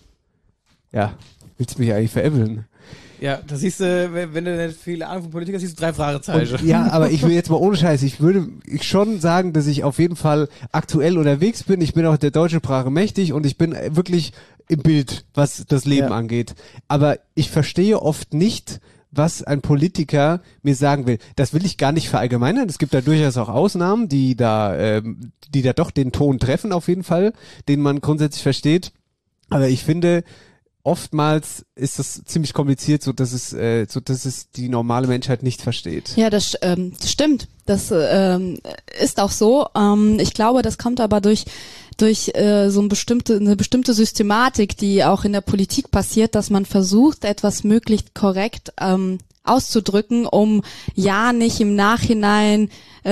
Ja, willst du mich eigentlich veräppeln? Ja, das siehst du, wenn, wenn du nicht viele Ahnung von Politik hast, siehst du drei Fragezeichen. Und, ja, aber ich will jetzt mal ohne Scheiß, ich würde ich schon sagen, dass ich auf jeden Fall aktuell unterwegs bin. Ich bin auch der deutschen Sprache mächtig und ich bin wirklich im Bild, was das Leben ja. angeht. Aber ich verstehe oft nicht, was ein Politiker mir sagen will. Das will ich gar nicht verallgemeinern. Es gibt da durchaus auch Ausnahmen, die da, ähm, die da doch den Ton treffen auf jeden Fall, den man grundsätzlich versteht. Aber ich finde, oftmals ist das ziemlich kompliziert, so dass es, äh, so dass es die normale Menschheit nicht versteht. Ja, das, ähm, das stimmt. Das ähm, ist auch so. Ähm, ich glaube, das kommt aber durch durch äh, so eine bestimmte eine bestimmte Systematik, die auch in der Politik passiert, dass man versucht, etwas möglichst korrekt ähm, auszudrücken, um ja nicht im Nachhinein äh,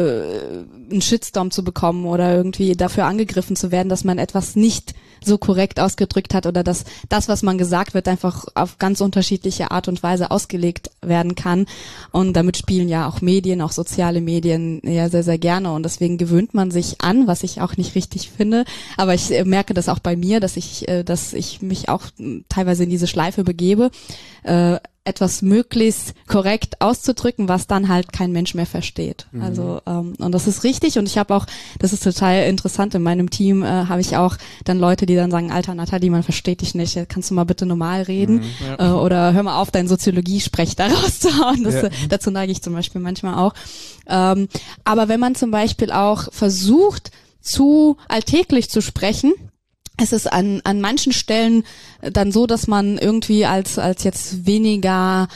einen Shitstorm zu bekommen oder irgendwie dafür angegriffen zu werden, dass man etwas nicht so korrekt ausgedrückt hat oder dass das, was man gesagt wird, einfach auf ganz unterschiedliche Art und Weise ausgelegt werden kann. Und damit spielen ja auch Medien, auch soziale Medien ja sehr, sehr gerne. Und deswegen gewöhnt man sich an, was ich auch nicht richtig finde. Aber ich äh, merke das auch bei mir, dass ich, äh, dass ich mich auch äh, teilweise in diese Schleife begebe, äh, etwas möglichst korrekt auszudrücken, was dann halt kein Mensch mehr versteht. Mhm. Also ähm, und das ist richtig und ich habe auch, das ist total interessant, in meinem Team äh, habe ich auch dann Leute, die dann sagen, Alter Nathalie, man versteht dich nicht, kannst du mal bitte normal reden, mhm, ja. äh, oder hör mal auf, dein Soziologie-Sprech da rauszuhauen. Das, ja. Dazu neige ich zum Beispiel manchmal auch. Ähm, aber wenn man zum Beispiel auch versucht, zu alltäglich zu sprechen, es ist an an manchen Stellen dann so, dass man irgendwie als als jetzt weniger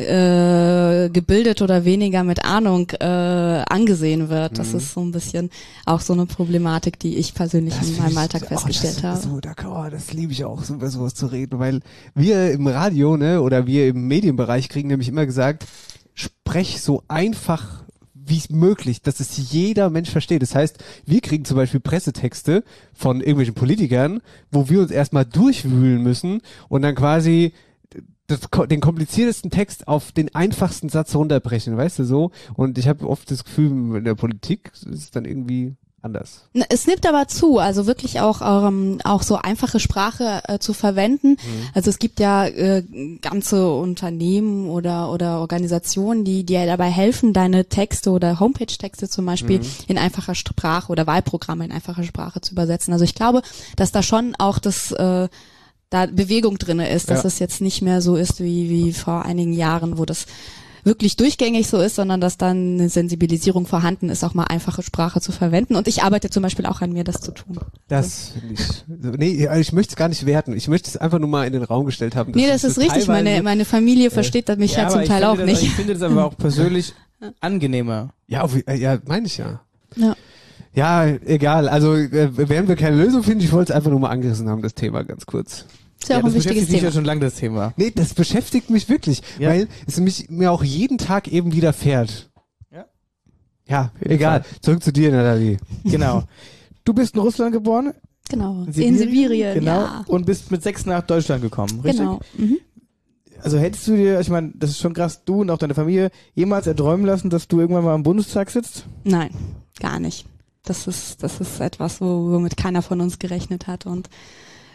äh, gebildet oder weniger mit Ahnung äh, angesehen wird. Das mhm. ist so ein bisschen auch so eine Problematik, die ich persönlich das in meinem Alltag ich, festgestellt oh, das, habe. So, da, oh, das liebe ich auch, so über sowas zu reden, weil wir im Radio, ne, oder wir im Medienbereich kriegen nämlich immer gesagt, sprech so einfach wie es möglich, dass es jeder Mensch versteht. Das heißt, wir kriegen zum Beispiel Pressetexte von irgendwelchen Politikern, wo wir uns erstmal durchwühlen müssen und dann quasi das, den kompliziertesten Text auf den einfachsten Satz runterbrechen, weißt du so? Und ich habe oft das Gefühl, in der Politik ist es dann irgendwie anders. Es nimmt aber zu, also wirklich auch ähm, auch so einfache Sprache äh, zu verwenden. Mhm. Also es gibt ja äh, ganze Unternehmen oder oder Organisationen, die dir dabei helfen, deine Texte oder Homepage-Texte zum Beispiel mhm. in einfacher Sprache oder Wahlprogramme in einfacher Sprache zu übersetzen. Also ich glaube, dass da schon auch das äh, da Bewegung drinne ist, dass ja. es jetzt nicht mehr so ist wie wie vor einigen Jahren, wo das wirklich durchgängig so ist, sondern dass dann eine Sensibilisierung vorhanden ist, auch mal einfache Sprache zu verwenden. Und ich arbeite zum Beispiel auch an mir, das zu tun. Das finde ich, nee, ich möchte es gar nicht werten. Ich möchte es einfach nur mal in den Raum gestellt haben. Nee, das ist so richtig. Meine, meine Familie versteht äh, mich ja, ja zum Teil auch das, nicht. Ich finde das aber auch persönlich angenehmer. Ja, auf, ja, meine ich ja. Ja. Ja, egal. Also, äh, werden wir keine Lösung finden. Ich wollte es einfach nur mal angerissen haben, das Thema ganz kurz. Das ist ja auch ja, ein wichtiges Thema. Das beschäftigt mich ja schon lange, das Thema. Nee, das beschäftigt mich wirklich, ja. weil es mich mir auch jeden Tag eben widerfährt. Ja. Ja, egal. Zurück zu dir, Nathalie. Genau. Du bist in Russland geboren? Genau. In Sibirien, in Sibirien genau. Ja. Und bist mit sechs nach Deutschland gekommen, richtig? Genau. Mhm. Also hättest du dir, ich meine, das ist schon krass, du und auch deine Familie, jemals erträumen lassen, dass du irgendwann mal im Bundestag sitzt? Nein, gar nicht. Das ist, das ist etwas, womit keiner von uns gerechnet hat und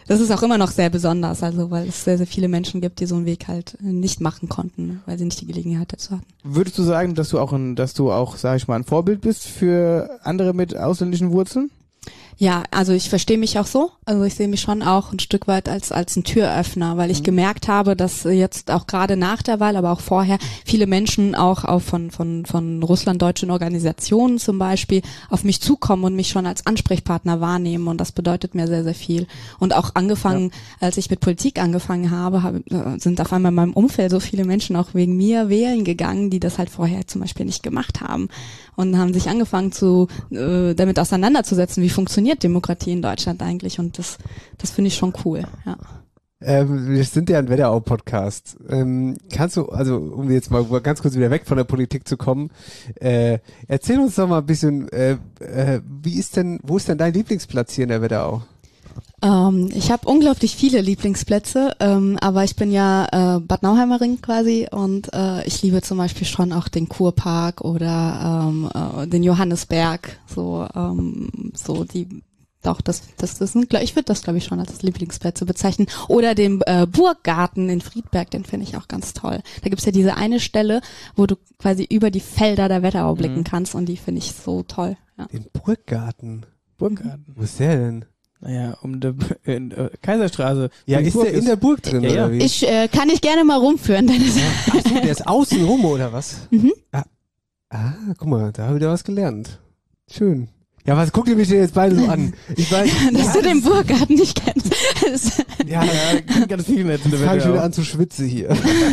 das ist auch immer noch sehr besonders, also weil es sehr, sehr viele Menschen gibt, die so einen Weg halt nicht machen konnten, weil sie nicht die Gelegenheit dazu hatten. Würdest du sagen, dass du auch ein, dass du auch, sag ich mal, ein Vorbild bist für andere mit ausländischen Wurzeln? Ja, also ich verstehe mich auch so. Also ich sehe mich schon auch ein Stück weit als als ein Türöffner, weil ich mhm. gemerkt habe, dass jetzt auch gerade nach der Wahl, aber auch vorher viele Menschen auch, auch von von von russlanddeutschen Organisationen zum Beispiel auf mich zukommen und mich schon als Ansprechpartner wahrnehmen, und das bedeutet mir sehr, sehr viel. Und auch angefangen, ja. als ich mit Politik angefangen habe, habe, sind auf einmal in meinem Umfeld so viele Menschen auch wegen mir wählen gegangen, die das halt vorher zum Beispiel nicht gemacht haben, und haben sich angefangen zu äh, damit auseinanderzusetzen, wie funktioniert Demokratie in Deutschland eigentlich, und das das finde ich schon cool, ja. Ähm, wir sind ja ein Wetterau-Podcast. Ähm, kannst du, also um jetzt mal ganz kurz wieder weg von der Politik zu kommen, äh, erzähl uns doch mal ein bisschen, äh, äh, wie ist denn, wo ist denn dein Lieblingsplatz hier in der Wetterau? Ähm, ich habe unglaublich viele Lieblingsplätze, ähm, aber ich bin ja äh, Bad Nauheimerin quasi, und äh, ich liebe zum Beispiel schon auch den Kurpark oder ähm, äh, den Johannisberg, so ähm, so die doch das das das sind, ich würde das glaube ich schon als Lieblingsplätze bezeichnen, oder den äh, Burggarten in Friedberg, den finde ich auch ganz toll. Da gibt's ja diese eine Stelle, wo du quasi über die Felder der Wetterau blicken mhm. kannst, und die finde ich so toll. Ja. Den Burggarten? Burggarten? Wo ist der denn? Naja, um die in, äh, Kaiserstraße. Ja, ist der in der Burg drin, ja, ja. oder wie? Ich äh, kann ich gerne mal rumführen, Dennis. Ja. Ach so, der ist außen rum, oder was? Mhm. Ah. ah, guck mal, da habe ich wieder was gelernt. Schön. Ja, was guckt ihr mich denn jetzt beide so an? Ich weiß, dass ja, du den Burggarten nicht kennst. ja, ja, ganz viel jetzt. Jetzt fange ich wieder an zu schwitzen hier.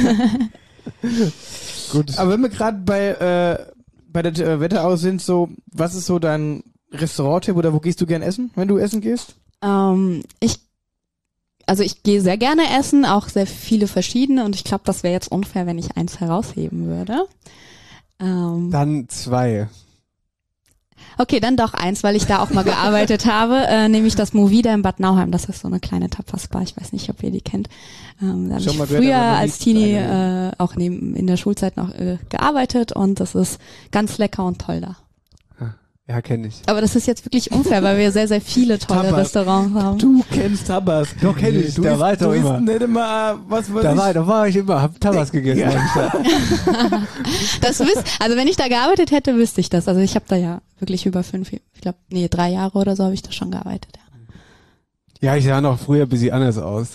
Gut. Aber wenn wir gerade bei, äh, bei der äh, Wetterau sind, so, was ist so dein Restaurant-Tipp, oder wo gehst du gern essen, wenn du essen gehst? Ähm, ich, also ich gehe sehr gerne essen, auch sehr viele verschiedene, und ich glaube, das wäre jetzt unfair, wenn ich eins herausheben würde. Ähm, dann zwei. Okay, dann doch eins, weil ich da auch mal gearbeitet habe, äh, nämlich das Movida in Bad Nauheim. Das ist so eine kleine Tapas-Bar, ich weiß nicht, ob ihr die kennt. Ähm, da habe ich früher gehört, als Teenie äh, auch neben in der Schulzeit noch äh, gearbeitet, und das ist ganz lecker und toll da. Ja, kenne ich. Aber das ist jetzt wirklich unfair, weil wir sehr, sehr viele tolle Tapas. Restaurants haben. Du kennst Tapas. Doch, kenne ich. Du da isst, war ich doch immer. Nicht immer, was weiß da ich. war, da war ich immer, hab Tapas gegessen. Ja. Das wisst, also wenn ich da gearbeitet hätte, wüsste ich das. Also ich habe da ja wirklich über fünf, ich glaube, nee, drei Jahre oder so habe ich da schon gearbeitet. Ja, ja, ich sah noch früher ein bisschen anders aus.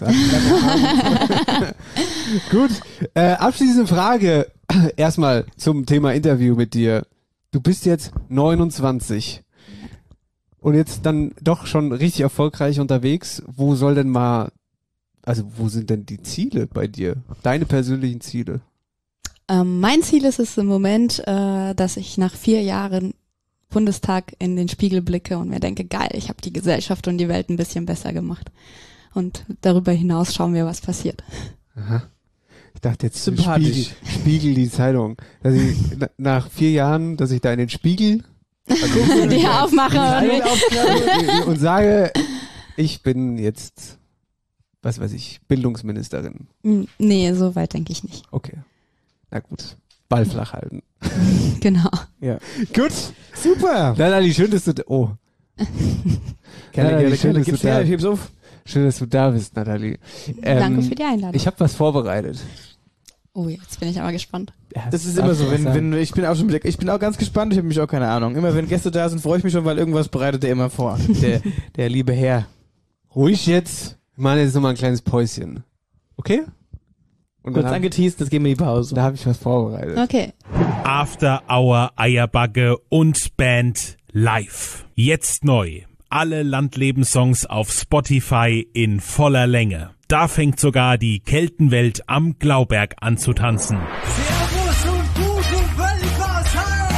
Gut, äh, abschließende Frage. Erstmal zum Thema Interview mit dir. Du bist jetzt neunundzwanzig und jetzt dann doch schon richtig erfolgreich unterwegs. Wo soll denn mal, also wo sind denn die Ziele bei dir? Deine persönlichen Ziele? Ähm, mein Ziel ist es im Moment, äh, dass ich nach vier Jahren Bundestag in den Spiegel blicke und mir denke, geil, ich habe die Gesellschaft und die Welt ein bisschen besser gemacht. Und darüber hinaus schauen wir, was passiert. Aha. Ich dachte jetzt Spiegel, Spiegel, die Zeitung. Dass ich na, nach vier Jahren, dass ich da in den Spiegel also die aufmache und, und sage, ich bin jetzt, was weiß ich, Bildungsministerin. Nee, so weit denke ich nicht. Okay. Na gut. Ball flach halten. Genau. Ja. Gut. Super. Nathalie, schön, dass du da, oh. Gerne, gerne, gerne. Gib's her, ich heb's auf. Schön, dass du da bist, Nathalie. Ähm, Danke für die Einladung. Ich habe was vorbereitet. Oh, jetzt bin ich aber gespannt. Ja, das ist immer so, wenn, wenn ich bin auch schon ich bin auch ganz gespannt, ich habe mich auch keine Ahnung. Immer wenn Gäste da sind, freue ich mich schon, weil irgendwas bereitet der immer vor. Der, der liebe Herr. Ruhig jetzt. Wir machen jetzt nochmal ein kleines Päuschen. Okay? Und kurz angeteased, das gehen wir in die Pause. Da habe ich was vorbereitet. Okay. After Hour Eierbagge und Band live. Jetzt neu. Alle Landlebenssongs auf Spotify in voller Länge. Da fängt sogar die Keltenwelt am Glauberg an zu tanzen. Servus und guten Völkers Heil!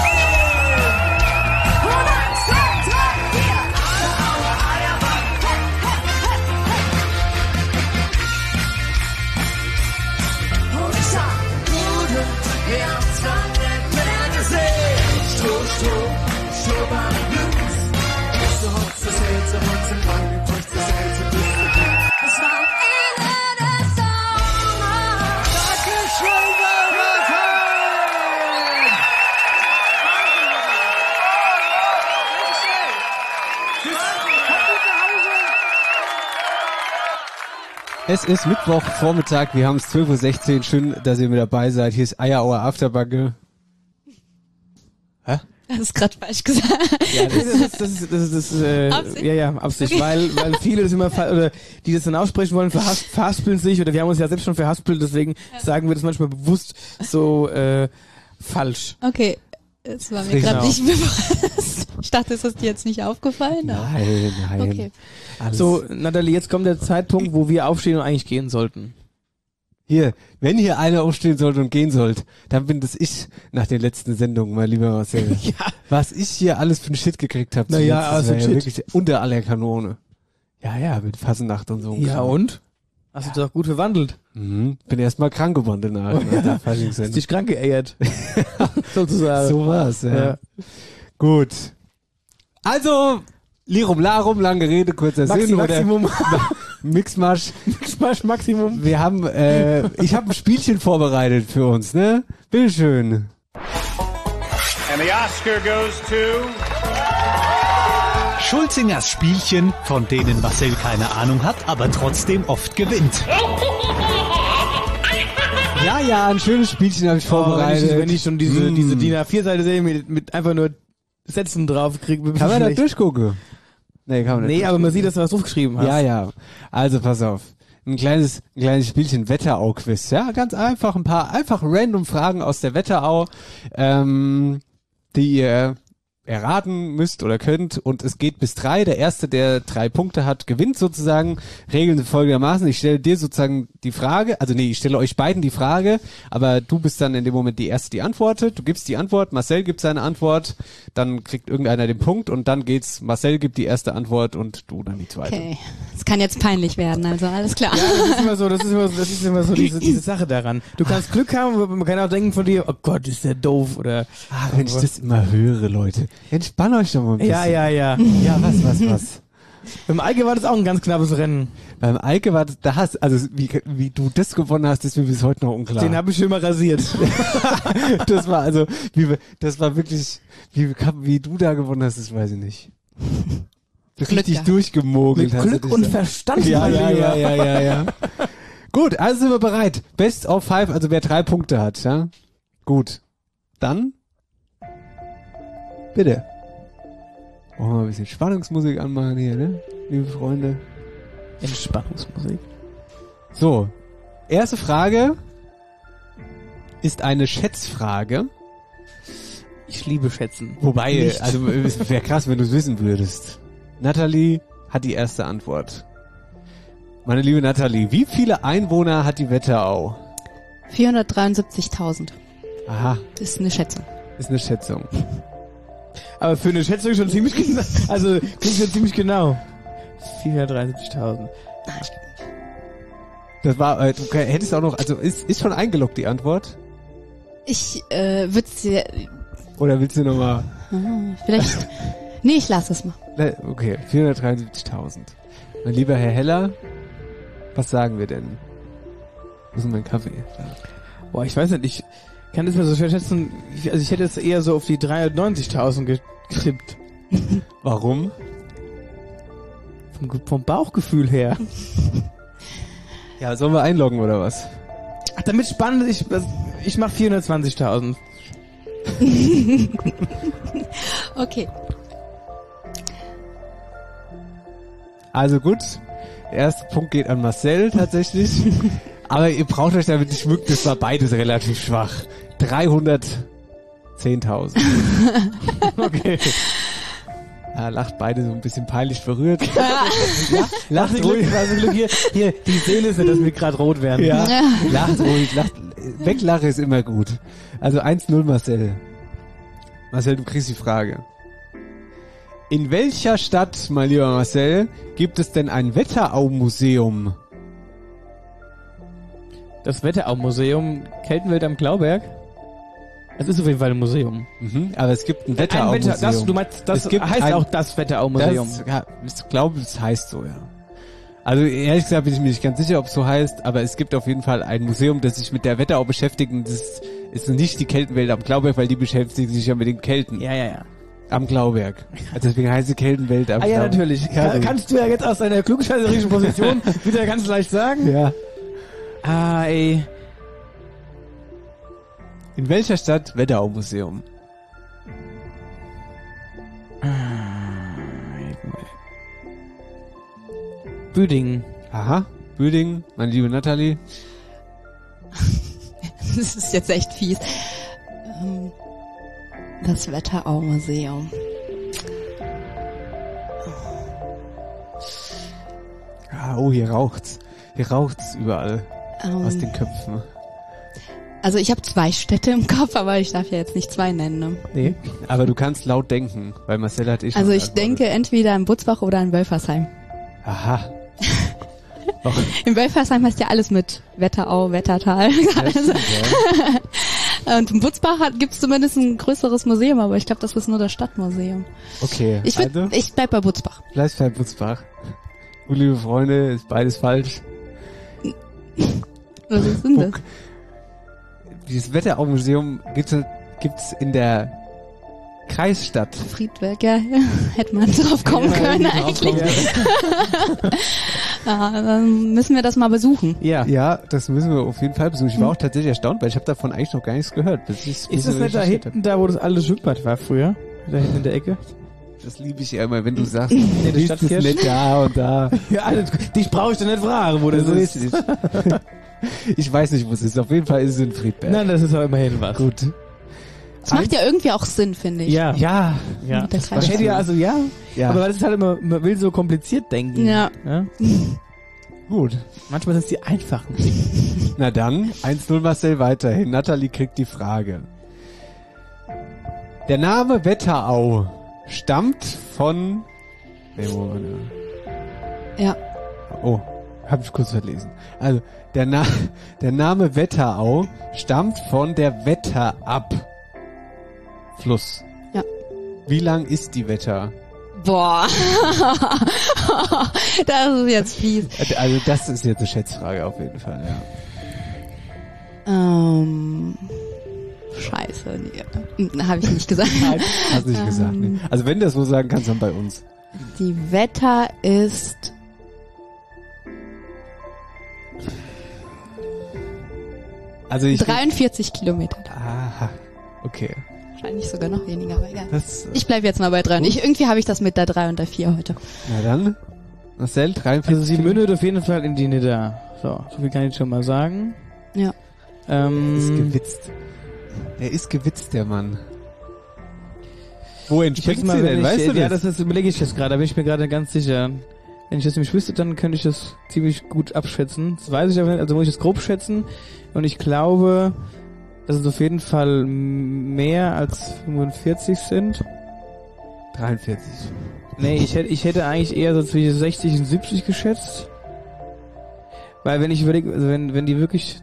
Und eins, zwei, drei, vier! After Hour Eierbagge! Und ich sag, gute, wir haben's lang nicht mehr gesehen. Stroh, Stroh, Strohbahn Blues. Das hältste Holz im Rang, die Post, das hältste Büste. Es war am Ende des Sommers, das geschrieben wird. Es ist Mittwoch, Vormittag, wir haben es zwölf Uhr sechzehn. Schön, dass ihr mit dabei seid. Hier ist Eierauer Afterbacke. Hä? Das ist gerade falsch gesagt. Ja, das ist, das ist, das ist, das ist äh, Absicht? ja, ja, Absicht, Okay. weil, weil viele das immer, fa- oder die das dann aussprechen wollen, verhas- verhaspeln sich, oder wir haben uns ja selbst schon verhaspelt, deswegen sagen wir das manchmal bewusst so, äh, falsch. Okay, es war mir Genau. gerade nicht bewusst. Ich dachte, ist das dir jetzt nicht aufgefallen? aber- Nein, nein. Okay. Alles. So, Nathalie, jetzt kommt der Zeitpunkt, wo wir aufstehen und eigentlich gehen sollten. Hier, wenn hier einer aufstehen sollte und gehen sollte, dann bin das ich nach den letzten Sendungen, mein lieber Marcel. Ja. Was ich hier alles für einen Shit gekriegt habe. Na ja, das also war ja Shit. wirklich unter aller Kanone. Ja, ja, mit Fasnacht und so. Ja, und? Hast du das auch gut verwandelt? Mhm. Bin erstmal krank geworden danach. Oh, nach ja. der Hast Faschingssendung. dich krank geeiert. Sozusagen. So war's, ja. Ja. Gut. Also, Lirum Larum, lange Rede, kurzer Maxi, Sinn. Maximum. Oder Mixmasch. Mixmasch Maximum. Wir haben, äh, ich habe ein Spielchen vorbereitet für uns, ne? Bitteschön. And the Oscar goes to... Schulzingers Spielchen, von denen Marcel keine Ahnung hat, aber trotzdem oft gewinnt. Ja, ja, ein schönes Spielchen habe ich Oh, wenn, vorbereitet. ich, wenn ich schon diese, Mm. diese D I N A vier Seite sehe mit, mit einfach nur Sätzen drauf kriege, bin ich Kann man da schlecht. durchgucken? Nee, kann man nicht. Nee, aber man sieht, dass du was draufgeschrieben hast. Ja, ja. Also pass auf. Ein kleines, ein kleines Spielchen Wetterau-Quiz. Ja, ganz einfach. Ein paar einfach random Fragen aus der Wetterau, ähm, die ihr erraten müsst oder könnt. Und es geht bis drei. Der Erste, der drei Punkte hat, gewinnt sozusagen. Regeln sind folgendermaßen. Ich stelle dir sozusagen die Frage, also nee, ich stelle euch beiden die Frage, aber du bist dann in dem Moment die Erste, die antwortet. Du gibst die Antwort, Marcel gibt seine Antwort, dann kriegt irgendeiner den Punkt und dann geht's, Marcel gibt die erste Antwort und du dann die zweite. Okay, es kann jetzt peinlich werden, also alles klar. Ja, das ist immer so, das ist immer so, das ist immer so diese, diese Sache daran. Du kannst Glück haben, aber man kann auch denken von dir, oh Gott, ist der doof, oder. Ah, wenn ich das immer höre, Leute. Entspann euch doch mal ein bisschen. Ja, ja, ja. Ja, was, was, was? Beim Eike war das auch ein ganz knappes Rennen. Beim Eike war das, da hast, also wie, wie du das gewonnen hast, ist mir bis heute noch unklar. Den habe ich schon mal rasiert. Das war also, wie, das war wirklich, wie, wie du da gewonnen hast, das weiß ich nicht. Richtig gehabt. durchgemogelt Mit hast du Glück dich und da. Verstand. Ja, mein ja, Lieber. ja, ja, ja, ja. Gut, also sind wir bereit. Best of five, also wer drei Punkte hat, ja. Gut. Dann. Bitte. Wollen wir mal ein bisschen Spannungsmusik anmachen hier, ne? Liebe Freunde. Entspannungsmusik. So. Erste Frage ist eine Schätzfrage. Ich liebe Schätzen. Wobei, Nicht. also es wäre krass, wenn du es wissen würdest. Nathalie hat die erste Antwort. Meine liebe Nathalie, wie viele Einwohner hat die Wetterau? vierhundertdreiundsiebzigtausend. Aha, Das ist eine Schätzung. ist eine Schätzung. Aber für eine Schätzung schon ziemlich genau. Also klingt schon ziemlich genau. vierhundertdreiundsiebzigtausend. Das war, äh, du hättest auch noch, also ist, ist schon eingeloggt die Antwort? Ich äh, würde dir Oder willst du nochmal? vielleicht... Nee, ich lasse es mal. Ne, okay, vierhundertdreiundsiebzigtausend. Mein lieber Herr Heller, was sagen wir denn? Wo ist denn mein Kaffee? Da. Boah, ich weiß nicht, ich kann das mal so schwer schätzen. Ich, also ich hätte jetzt eher so auf die dreihundertneunzigtausend ge- getippt. Warum? Vom, Ge- vom Bauchgefühl her. Ja, sollen wir einloggen oder was? Ach, damit spannend, ich, das- ich mach vierhundertzwanzigtausend. Okay. Also gut, der erste Punkt geht an Marcel tatsächlich. Aber ihr braucht euch damit nicht schmücken, das war beides relativ schwach. dreihundertzehntausend. Okay. Ja, lacht beide so ein bisschen peinlich berührt. Lacht lacht Glück, ruhig. also Glück hier, hier, die Seele ist nicht, dass wir gerade rot werden. Ja, lacht ruhig, lacht. Weglache ist immer gut. Also eins null Marcel. Marcel, du kriegst die Frage. In welcher Stadt, mein lieber Marcel, gibt es denn ein Wetterau-Museum? Das Wetterau-Museum, Keltenwelt am Klauberg. Es ist auf jeden Fall ein Museum. Mhm, aber es gibt ein Ein Wetterau-Museum. Wetter, das, du meinst, das Es gibt heißt ein- auch das Wetterau-Museum. Das, ja, ich glaube, es heißt so, ja. Also ehrlich gesagt bin ich mir nicht ganz sicher, ob es so heißt, aber es gibt auf jeden Fall ein Museum, das sich mit der Wetterau beschäftigt. Und das ist nicht die Keltenwelt am Klauberg, weil die beschäftigt sich ja mit den Kelten. Ja, ja, ja. Am Glauberg. Also deswegen heißt sie Keltenwelt am Ah ja, Glauberg. natürlich. Ja, Kann, kannst du ja jetzt aus deiner klugscheißerischen Position wieder ganz leicht sagen. Ja. Ah, ey. In welcher Stadt Wetterau-Museum? Büdingen. Aha. Büdingen, meine liebe Nathalie. Das ist jetzt echt fies. Ähm, Das Wetterau-Museum. Ah, oh, hier raucht's. Hier raucht's überall. Ähm, Aus den Köpfen. Also ich habe zwei Städte im Kopf, aber ich darf ja jetzt nicht zwei nennen. Ne? Nee, aber du kannst laut denken, weil Marcel hat eh schon Also ich geantwortet. denke entweder in Butzbach oder in Wölfersheim. Aha. In Wölfersheim heißt ja alles mit Wetterau, Wettertal. Also, und in Butzbach gibt es zumindest ein größeres Museum, aber ich glaube, das ist nur das Stadtmuseum. Okay, Ich, würd, also ich bleib bei Butzbach. bleibst bei Butzbach. Gut, liebe Freunde, ist beides falsch. Was ist denn das? Buck. Dieses Wetterau-Museum gibt's, gibt's in der Kreisstadt. Friedberg, ja, hätte man drauf kommen Ja, können drauf eigentlich. kommen. Ja, dann müssen wir das mal besuchen. Ja. Ja, das müssen wir auf jeden Fall besuchen. Ich war auch tatsächlich erstaunt, weil ich habe davon eigentlich noch gar nichts gehört. Bis ich, bis Ist das ich nicht da recherchiert hinten, da wo das alte Schwimmbad war früher? Da hinten in der Ecke? hab. Das liebe ich ja immer, wenn du sagst, Nee, nee, das ist das Stadtkirch. nicht da und da. Ja, alles gut. Dich brauche ich doch nicht fragen, wo das So ist. ist es. Ich weiß nicht, wo es ist. Auf jeden Fall ist es in Friedberg. Nein, das ist auch immerhin was. Gut. Das macht ja irgendwie auch Sinn, finde ich. Ja. Ja, Ja. Mit der Man Kreisstadt. hätte ja, also ja, ja. aber das ist halt immer, man will so kompliziert denken. Ja. ja? Gut. Manchmal sind es die einfachen. Na dann, eins null Marcel weiterhin. Nathalie kriegt die Frage. Der Name Wetterau stammt von... Nee, Moment. Ja. Oh, habe ich kurz verlesen. Also, der, Na der Name Wetterau stammt von der Wetterab. Fluss. Ja. Wie lang ist die Wetter? Boah. Das ist jetzt fies. Also das ist jetzt eine Schätzfrage auf jeden Fall, ja. Ähm, scheiße, nee. Habe ich nicht gesagt. Hast nicht gesagt, ne? Also wenn du das so sagen kannst, dann bei uns. Die Wetter ist Also ich... dreiundvierzig Kilometer. Aha, okay. Wahrscheinlich sogar noch weniger, aber egal. Das, Ich bleibe jetzt mal bei drei. Und ich, irgendwie habe ich das mit der drei und der vier heute. na dann, Marcel, dreiundvierzig Also sie mündet auf jeden Fall in die Nidda. So, so viel kann ich schon mal sagen. Ja. Ähm, ist gewitzt. Er ist gewitzt, der Mann. Wo ich entspringt jetzt mal, sie wenn denn? ich, Weißt du ja, das? das, das überlege ich jetzt gerade, da bin ich mir gerade ganz sicher. Wenn ich das nämlich wüsste, dann könnte ich das ziemlich gut abschätzen. Das weiß ich aber nicht, also muss ich das grob schätzen. Und ich glaube, dass es auf jeden Fall mehr als fünfundvierzig sind. dreiundvierzig. Nee, ich hätte, ich hätte eigentlich eher so zwischen sechzig und siebzig geschätzt. Weil wenn ich überlege, also wenn, wenn die wirklich...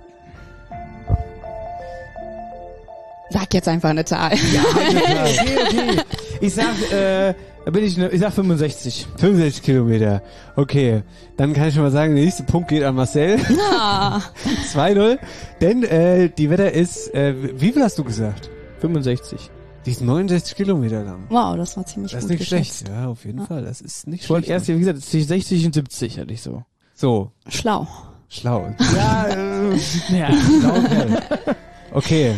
Sag jetzt einfach eine Zahl. Ja, okay, okay. Ich sag, äh, da bin ich, ne, ich sag fünfundsechzig. fünfundsechzig Kilometer. Okay, dann kann ich schon mal sagen, der nächste Punkt geht an Marcel. Ah. zwei null. Denn äh, die Wetter ist, äh, wie viel hast du gesagt? fünfundsechzig. Die ist neunundsechzig Kilometer lang. Wow, das war ziemlich Das ist gut nicht geschätzt. schlecht. Ja, auf jeden Ja. Fall. Das ist nicht Ich wollte schlecht. erst, wie gesagt, zwischen sechzig und siebzig hatte ich so. So, Schlau. schlau. Ja, äh, ja. Okay.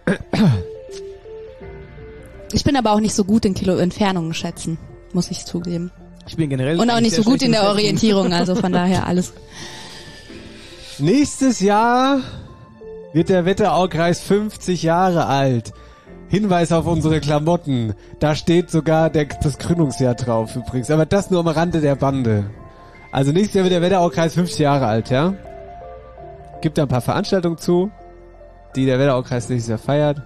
Ich bin aber auch nicht so gut in Kilo Entfernungen schätzen, muss ich zugeben. Ich bin generell... Und auch nicht so sehr gut in schlecht der im Orientierung, also von daher alles. Nächstes Jahr wird der Wetteraukreis fünfzig Jahre alt. Hinweis auf unsere Klamotten. Da steht sogar der, das Gründungsjahr drauf übrigens. Aber das nur am Rande der Bande. Also nächstes Jahr wird der Wetteraukreis fünfzig Jahre alt, ja? Gibt da ein paar Veranstaltungen zu, die der Wetteraukreis nächstes Jahr feiert.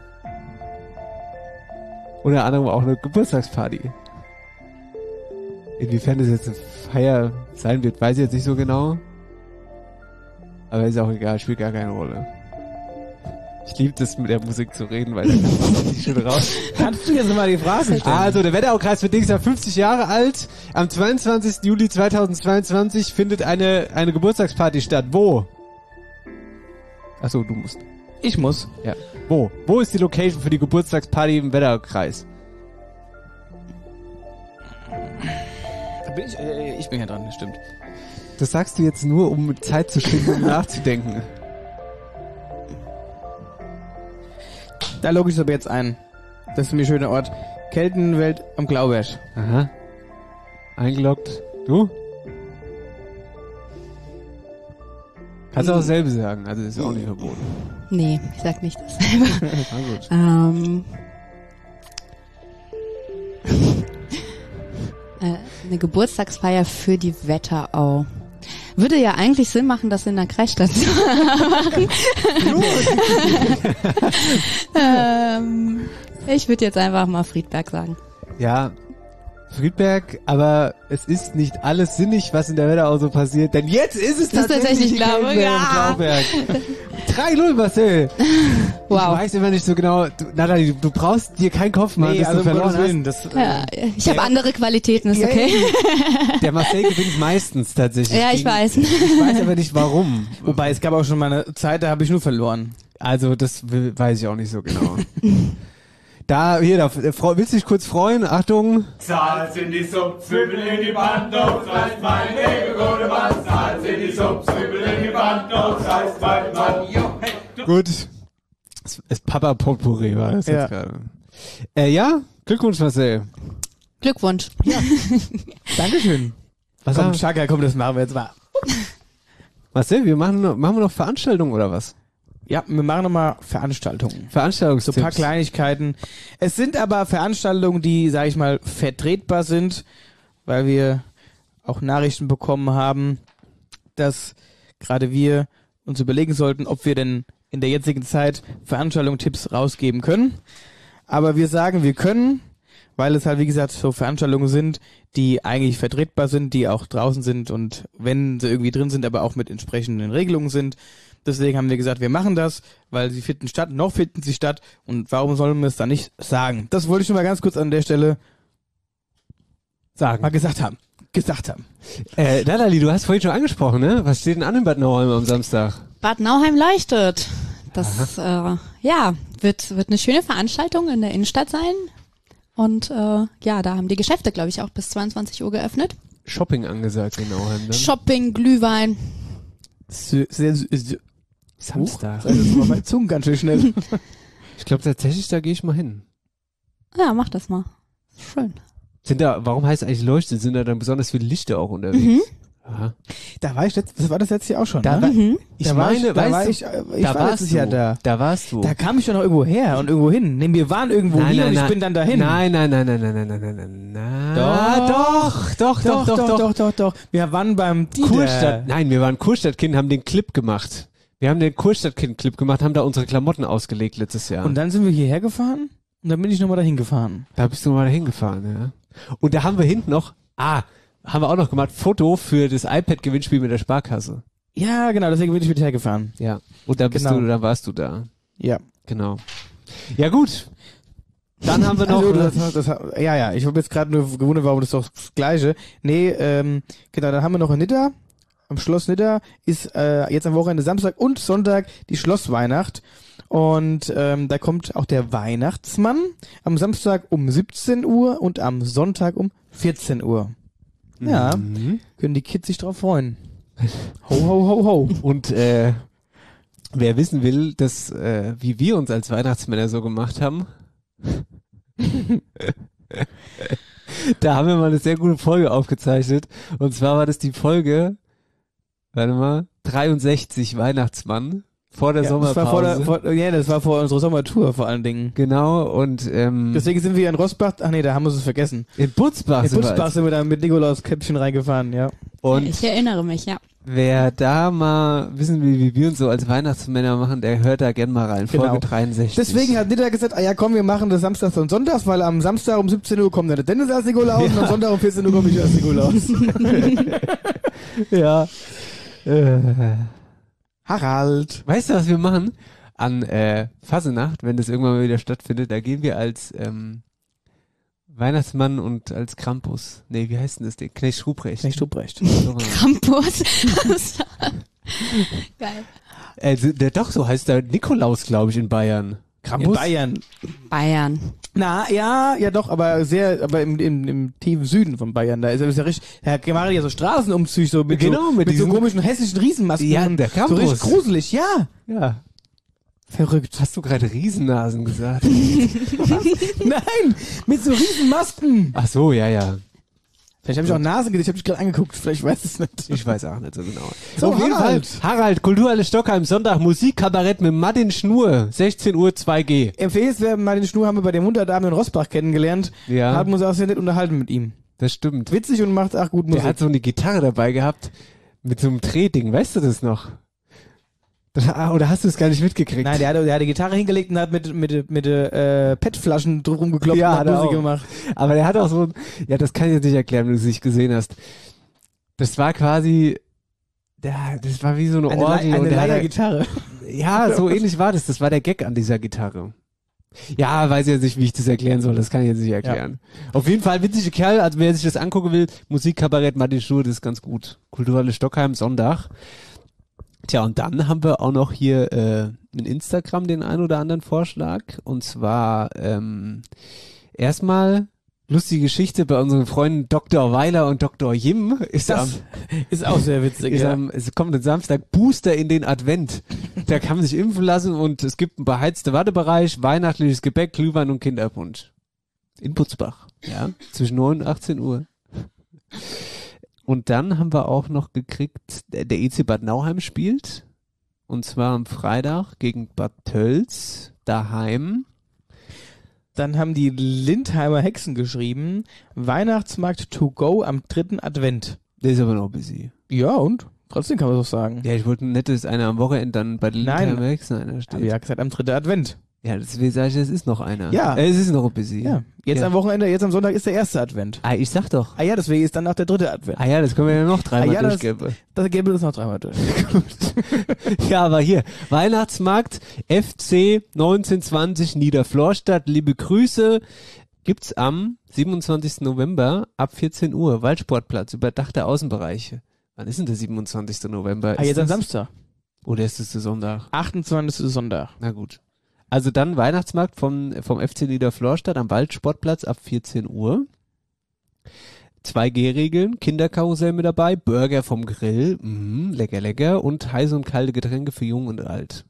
Unter anderem auch eine Geburtstagsparty. Inwiefern das jetzt eine Feier sein wird, weiß ich jetzt nicht so genau. Aber ist auch egal, spielt gar keine Rolle. Ich liebe das, mit der Musik zu reden, weil da kann man nicht schön raus. Kannst du jetzt mal die Frage stellen? Also, der Wetteraukreis wird nächstes Jahr fünfzig Jahre alt. Am zweiundzwanzigsten Juli zweitausendzweiundzwanzig findet eine, eine Geburtstagsparty statt. Wo? Achso, du musst. Ich muss. Ja. Wo? Wo ist die Location für die Geburtstagsparty im Wetteraukreis? bin ich, äh, ich bin ja dran, das stimmt. Das sagst du jetzt nur, um Zeit zu schinden, um nachzudenken. Da logge ich es aber jetzt ein. Das ist für mich ein schöner Ort. Keltenwelt am Glauberg. Aha. Eingeloggt. Du? Kannst du auch dasselbe sagen, also das ist auch nicht verboten. Nee, ich sag nicht dasselbe. Na gut. ähm, äh, eine Geburtstagsfeier für die Wetterau. Würde ja eigentlich Sinn machen, das in der Kreisstation machen. ähm, ich würde jetzt einfach mal Friedberg sagen. Ja, Friedberg, aber es ist nicht alles sinnig, was in der Wetterau so passiert, denn jetzt ist es Das ist tatsächlich, die glaube ich, Keltenwelt am Glauberg. drei null, Marcel. Wow. Ich weiß immer nicht so genau, du, Natalie, du, du brauchst dir keinen Kopf machen, Nee, dass also du verloren Gottes Willen, hast. das, Ja, ich habe andere Qualitäten, ist okay. Der Marcel gewinnt meistens tatsächlich. Ja, ich gegen- weiß. Ich weiß aber nicht warum. Wobei, es gab auch schon mal eine Zeit, da habe ich nur verloren. Also das will- weiß ich auch nicht so genau. Da, hier, da, freu- willst du dich kurz freuen? Achtung. Salz in die Suppe, Zwiebel in die Bandnote, reißt mein Leben, gute Mann. Salz in die Suppe, Zwiebel in die Bandnote, reißt mein Mann. Hey. Gut. Es ist Papa Potpourri war das Ja. jetzt gerade. Äh, ja, Glückwunsch, Marcel. Glückwunsch. Dankeschön. Was komm, haben- Schaka, komm, das machen wir jetzt mal. Marcel, wir machen, noch- machen wir noch Veranstaltungen oder was? Ja, wir machen nochmal Veranstaltungen. So Veranstaltungstipps. ein paar Kleinigkeiten. Es sind aber Veranstaltungen, die, sag ich mal, vertretbar sind, weil wir auch Nachrichten bekommen haben, dass gerade wir uns überlegen sollten, ob wir denn in der jetzigen Zeit Veranstaltungstipps rausgeben können. Aber wir sagen, wir können, weil es halt, wie gesagt, so Veranstaltungen sind, die eigentlich vertretbar sind, die auch draußen sind und wenn sie irgendwie drin sind, aber auch mit entsprechenden Regelungen sind. Deswegen haben wir gesagt, wir machen das, weil sie finden statt, noch finden sie statt und warum sollen wir es dann nicht sagen? Das wollte ich nur mal ganz kurz an der Stelle sagen. Mal gesagt haben. Gesagt haben. Äh, Natalie, du hast vorhin schon angesprochen, ne? Was steht denn an in Bad Nauheim am Samstag? Bad Nauheim leuchtet. Das äh, ja wird wird eine schöne Veranstaltung in der Innenstadt sein. Und äh, ja, da haben die Geschäfte, glaube ich, auch bis zweiundzwanzig Uhr geöffnet. Shopping angesagt in Nauheim dann. Shopping, Glühwein. Sehr, sehr, sehr, Samstag. Huch, das war meine Zunge ganz schön schnell. Ich glaube tatsächlich, da gehe ich mal hin. Ja, mach das mal. Schön. Sind da, warum heißt es eigentlich leuchtet? Sind da dann besonders viele Lichter auch unterwegs? Mhm. Aha. Da war ich letzt, das war das letzte Jahr auch schon. Da ne? war- Mhm. Ich da war meine, ich, da weißt war du, ich, äh, ich da war warst letztes du. Jahr da. Da warst du. Da kam ich doch noch irgendwo her und irgendwo hin. Nee, wir waren irgendwo Nein, hier nein, und ich nein. bin dann dahin. Nein, nein, nein, nein, nein, nein, nein, nein, nein, nein. Doch, doch, doch, doch, doch, doch, doch, doch, doch. Wir waren beim Dieter. Kurstadt. Nein, wir waren Kurstadtkind, haben den Clip gemacht. Wir haben den Kurstadtkind-Clip gemacht, haben da unsere Klamotten ausgelegt letztes Jahr. Und dann sind wir hierher gefahren und dann bin ich nochmal dahin gefahren. Da bist du mal dahin gefahren, ja. Und da haben wir hinten noch, ah, haben wir auch noch gemacht, Foto für das iPad-Gewinnspiel mit der Sparkasse. Ja, genau, deswegen bin ich mit hergefahren. Ja. Und da bist Genau. du, da warst du da. Ja. Genau. Ja, gut. Dann haben wir noch. Also, das, das, das, ja, ja, ich habe jetzt gerade nur gewundert, warum das doch das Gleiche. Nee, ähm, genau, dann haben wir noch in Nidda, am Schloss Nidda, ist äh, jetzt am Wochenende Samstag und Sonntag die Schlossweihnacht. Und ähm, da kommt auch der Weihnachtsmann am Samstag um siebzehn Uhr und am Sonntag um vierzehn Uhr. Ja, Mhm. können die Kids sich drauf freuen. Ho, ho, ho, ho. Und äh, wer wissen will, dass, äh, wie wir uns als Weihnachtsmänner so gemacht haben, da haben wir mal eine sehr gute Folge aufgezeichnet. Und zwar war das die Folge, warte mal, dreiundsechzig Weihnachtsmann vor der Ja, das Sommerpause. war vor der, vor, ja, das war vor unserer Sommertour vor allen Dingen. Genau, und ähm, Deswegen sind wir in Rosbach, ach nee, da haben wir es vergessen. in Butzbach In sind wir Butzbach jetzt. sind wir da mit Nikolaus Käppchen reingefahren, ja. Und Ich erinnere mich, ja. wer da mal wissen will, wie wir uns so als Weihnachtsmänner machen, der hört da gern mal rein. Folge Genau. dreiundsechzig. Deswegen hat Nidda gesagt, ah ja komm, wir machen das Samstags und Sonntags, weil am Samstag um siebzehn Uhr kommt dann der Dennis als Nikolaus und am Sonntag um vierzehn Uhr komme ich als Nikolaus. ja. Äh. Harald. Weißt du, was wir machen? An äh, Fasenacht, wenn das irgendwann mal wieder stattfindet, da gehen wir als ähm, Weihnachtsmann und als Krampus. Nee, wie heißt denn das Ding? Knecht Ruprecht. Knecht Ruprecht. So, Krampus. Geil. äh, der, doch, so heißt der Nikolaus, glaube ich, in Bayern. In Bayern. Bayern. Na, ja, ja doch, aber sehr, aber im, im, im tiefen Süden von Bayern, da ist er ja richtig, Herr Gemacht ja so Straßenumzüge, so mit, Genau, so, mit mit so diesen- komischen hessischen Riesenmasken. Ja, und der so Campus. richtig gruselig, ja. Ja. Verrückt. Hast du gerade Riesennasen gesagt? Nein, mit so Riesenmasken. Ach so, ja, ja. Vielleicht habe ich auch Nasen gesehen, ich habe mich gerade angeguckt, vielleicht weiß ich es nicht. Ich weiß auch nicht so genau. So, Auf jeden Fall. Harald. Harald, Kulturhalle Stockheim, Sonntag, Musikkabarett mit Martin Schnur, sechzehn Uhr zwei G. Empfehlenswert, Martin Schnur haben wir bei dem Hundertabend in Rossbach kennengelernt. Ja. Haben uns auch sehr nett unterhalten mit ihm. Das stimmt. Witzig und macht auch gut Musik. Der hat so eine Gitarre dabei gehabt mit so einem Drehding, weißt du das noch? Das, ah, oder hast du es gar nicht mitgekriegt? Nein, der hat, der hat die Gitarre hingelegt und hat mit, mit, mit äh, P E T-Flaschen drum geklopft Ja, und hat hat er Musik auch. gemacht. Aber der hat auch so, ja, das kann ich jetzt nicht erklären, wenn du es nicht gesehen hast. Das war quasi, ja, das war wie so eine, Eine, Orgel. Le und eine der hat- Leiergitarre. Ja, so ähnlich war das. Das war der Gag an dieser Gitarre. Ja, weiß jetzt nicht, wie ich das erklären soll. Das kann ich jetzt nicht erklären. Auf jeden Fall witzige Kerl. Also wer sich das angucken will, Musikkabarett Martin Schnur, das ist ganz gut. Kulturhalle Stockheim, Sonntag. Tja, und dann haben wir auch noch hier äh, in Instagram den ein oder anderen Vorschlag. Und zwar ähm, erstmal lustige Geschichte bei unseren Freunden Doktor Weiler und Doktor Jim. Ist Das am, ist auch sehr witzig. ist ja. am, es kommt am Samstag Booster in den Advent. Da kann man sich impfen lassen und es gibt einen beheizten Wartebereich, weihnachtliches Gebäck, Glühwein und Kinderpunsch. In Butzbach. Ja, zwischen neun und achtzehn Uhr. Und dann haben wir auch noch gekriegt, der der E C Bad Nauheim spielt. Und zwar am Freitag gegen Bad Tölz daheim. Dann haben die Lindheimer Hexen geschrieben, Weihnachtsmarkt to go am dritten Advent. Der ist aber noch busy. Ja, und? Trotzdem kann man so sagen. Ja, ich wollte nicht, dass einer am Wochenende dann bei den Nein. Lindheimer Hexen einer steht. Aber ja, gesagt, am dritten Advent. Ja, deswegen sage ich, es ist noch einer. Ja. Äh, es ist noch busy. Ja. Jetzt Ja. am Wochenende, jetzt am Sonntag ist der erste Advent. Ah, ich sag doch. Ah ja, deswegen ist dann auch der dritte Advent. Ah ja, das können wir ja noch dreimal Ah ja, das- durchgeben. Das gäbe es noch dreimal durch. Ja, aber hier, Weihnachtsmarkt, F C neunzehnhundertzwanzig Niederflorstadt, liebe Grüße, gibt's am siebenundzwanzigsten November ab vierzehn Uhr, Waldsportplatz, überdachte Außenbereiche. Wann ist denn der siebenundzwanzigste November? Ah, Ist jetzt am das- Samstag. Oder ist es der Sonntag? achtundzwanzigsten Sonntag. Na gut. Also dann Weihnachtsmarkt vom, vom F C Niederflorstadt am Waldsportplatz ab vierzehn Uhr. zwei G Regeln, Kinderkarussell mit dabei, Burger vom Grill, mhm, lecker, lecker und heiße und kalte Getränke für Jung und Alt.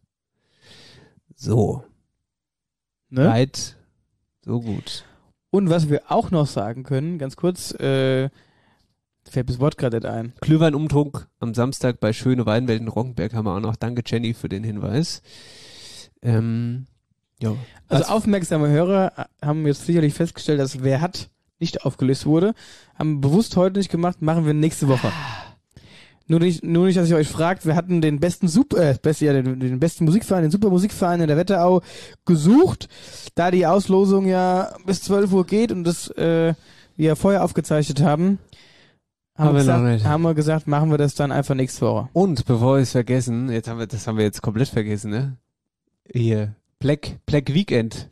So. Ne? Weit, so gut. Und was wir auch noch sagen können, ganz kurz, äh, fällt mir das Wort gerade nicht ein. Glühweinumtrunk am Samstag bei Schöne Weinwelt in Roggenberg haben wir auch noch. Danke Jenny für den Hinweis. Ähm, ja. Also aufmerksame Hörer haben jetzt sicherlich festgestellt, dass Wer hat nicht aufgelöst wurde. Haben bewusst heute nicht gemacht, machen wir nächste Woche. Nur nicht, nur nicht, dass ihr euch fragt, wir hatten den besten Super, äh, best, ja, den, den besten Musikverein, den Super Musikverein in der Wetterau gesucht, da die Auslosung ja bis zwölf Uhr geht und das äh, wir vorher aufgezeichnet haben, haben, Haben wir wir noch gesagt, nicht. haben wir gesagt, machen wir das dann einfach nächste Woche. Und bevor wir es vergessen, jetzt haben wir, das haben wir jetzt komplett vergessen, ne? Hier, Black, Black Weekend.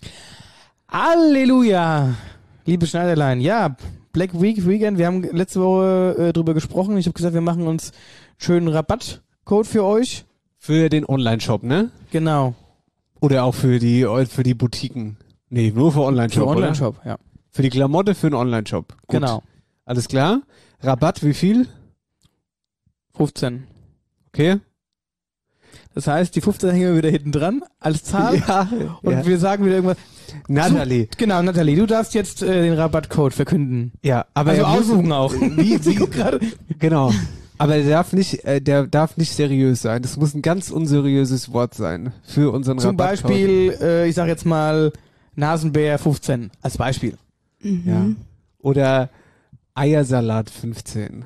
Halleluja! Liebe Schneiderlein, ja, Black Week Weekend, wir haben letzte Woche äh, drüber gesprochen. Ich habe gesagt, wir machen uns einen schönen Rabattcode für euch. Für den Online-Shop, ne? Genau. Oder auch für die, für die Boutiquen. Nee, nur für Online-Shop, Für oder? Online-Shop, ja. Für die Klamotte für den Online-Shop. Gut. Genau. Alles klar? Rabatt, wie viel? fünfzehn. Okay. Das heißt, die fünfzehn hängen wir wieder hinten dran als Zahl. Ja, Und ja. wir sagen wieder irgendwas. Natalie. So, genau, Natalie, du darfst jetzt äh, den Rabattcode verkünden. Ja, aber also er muss- aussuchen auch. Wie, wie, Guck gerade. Genau. Aber der darf nicht, äh, der darf nicht seriös sein. Das muss ein ganz unseriöses Wort sein für unseren Zum Rabattcode. Beispiel, äh, ich sag jetzt mal Nasenbär fünfzehn als Beispiel. Ja. Oder Eiersalat fünfzehn.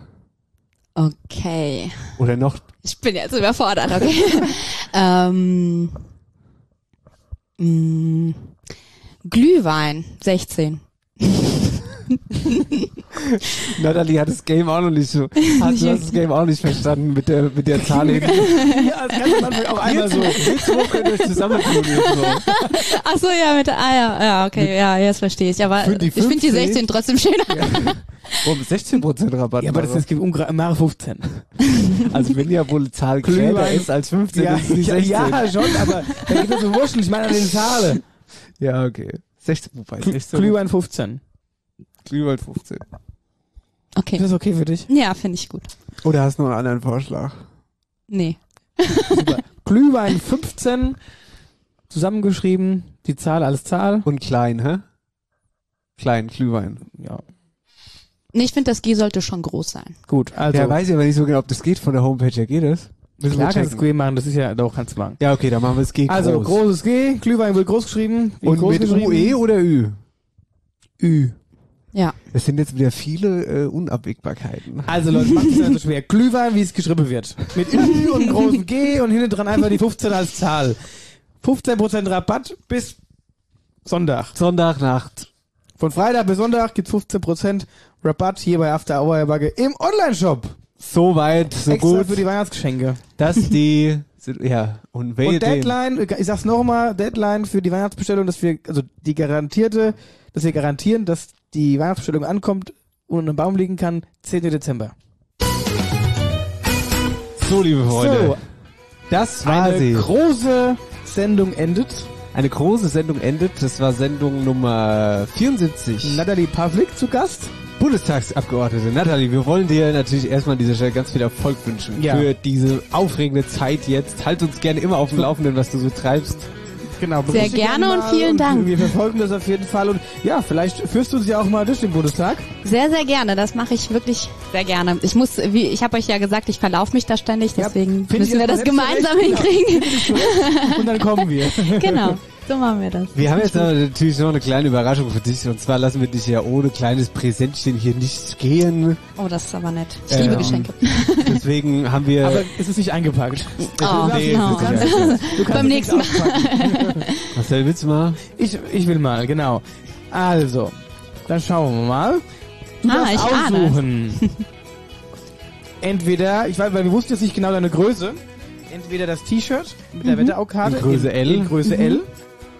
Okay. Oder noch. Ich bin jetzt überfordert, okay. ähm, mh, Glühwein sechzehn. Natalie hat das Game auch noch nicht so. Hat, du hast das Game auch nicht verstanden mit der, mit der Zahl hinten. Ja, das kann man auch einmal so. Jetzt wo könnt ihr euch zusammentun. jetzt so. Ach so, ja, mit der Eier. Ja, okay, ja, jetzt verstehe ich. Aber Für die ich finde die fünfzehn? sechzehn trotzdem schöner. Um sechzehn Prozent Rabatt. Ja, aber das ist gibt umgerechnet fünfzehn. Also wenn ja wohl eine Zahl kleiner Glühwein ist als fünfzehn, ja, ist es nicht ja, sechzehn. ja, schon, aber da gibt es so Wurschteln, ich meine an den Zahlen. Ja, okay. sechzehn, wobei sechzehn. Glühwein fünfzehn. Glühwein fünfzehn. Okay. Ist das okay für dich? Ja, finde ich gut. Oder hast du noch einen anderen Vorschlag? Nee. Super. Glühwein fünfzehn, zusammengeschrieben, die Zahl als Zahl. Und klein, hä? Klein, Glühwein. Ja. Nee, ich finde, das G sollte schon groß sein. Gut, also. Ja, weiß ich aber nicht so genau, ob das geht von der Homepage her. Geht das? Müssen Klar wir kannst du checken. das G machen, das ist ja, doch, kannst du machen. Ja, okay, dann machen wir das G groß. Also, großes G, Glühwein wird groß geschrieben. Wie Und groß mit geschrieben? U E oder Ü? Ü. Ja. Es sind jetzt wieder viele äh, Unabwägbarkeiten. Also Leute, macht es nicht so schwer. Glühwein, wie es geschrieben wird. Mit Ü und einem großen G und hinten dran einfach die fünfzehn als Zahl. fünfzehn Prozent Rabatt bis Sonntag. Sonntagnacht. Von Freitag bis Sonntag gibt's fünfzehn Prozent Rabatt hier bei After Hour Bugge im Online-Shop. So weit, so Extra gut, für die Weihnachtsgeschenke. dass die, ja, und wer Und den, Deadline, ich sag's nochmal, Deadline für die Weihnachtsbestellung, dass wir, also die garantierte, dass wir garantieren, dass die Weihnachtsbestellung ankommt und unter dem Baum liegen kann, zehnten Dezember. so liebe Freunde, So, das war eine sie. große Sendung endet. Eine große Sendung endet, das war Sendung Nummer vierundsiebzig. Natalie Pavlik zu Gast. Bundestagsabgeordnete Natalie, wir wollen dir natürlich erstmal an dieser Stelle ganz viel Erfolg wünschen Ja. für diese aufregende Zeit jetzt. Halt uns gerne immer auf dem Laufenden, was du so treibst. Genau, Sehr berichte gerne gerne und mal vielen Dank. Wir verfolgen das auf jeden Fall und ja, vielleicht führst du uns ja auch mal durch den Bundestag. Sehr, sehr gerne. Das mache ich wirklich sehr gerne. Ich muss, wie ich habe euch ja gesagt, ich verlaufe mich da ständig, deswegen Find ich müssen wir jetzt das mal gemeinsam selbst zurecht. hinkriegen. Und dann kommen wir. Genau, so machen wir das. Wir haben jetzt aber natürlich noch eine kleine Überraschung für dich und zwar lassen wir dich ja ohne kleines Präsentchen hier nicht gehen. Oh, das ist aber nett. Ich Ähm, liebe Geschenke. Deswegen haben wir... Aber es ist nicht eingepackt. Oh, nee, no. mit Sicherheit. Du kannst Beim es nächsten Mal. nicht auspacken. Marcel, willst du mal? Ich, ich will mal, genau. Also, dann schauen wir mal. Du Ah, darfst ich ahne. aussuchen. Entweder, ich weiß, weil wir wussten jetzt nicht genau deine Größe. Entweder das T-Shirt mit der Wetteraukarte In Größe L. in Größe Mhm. L.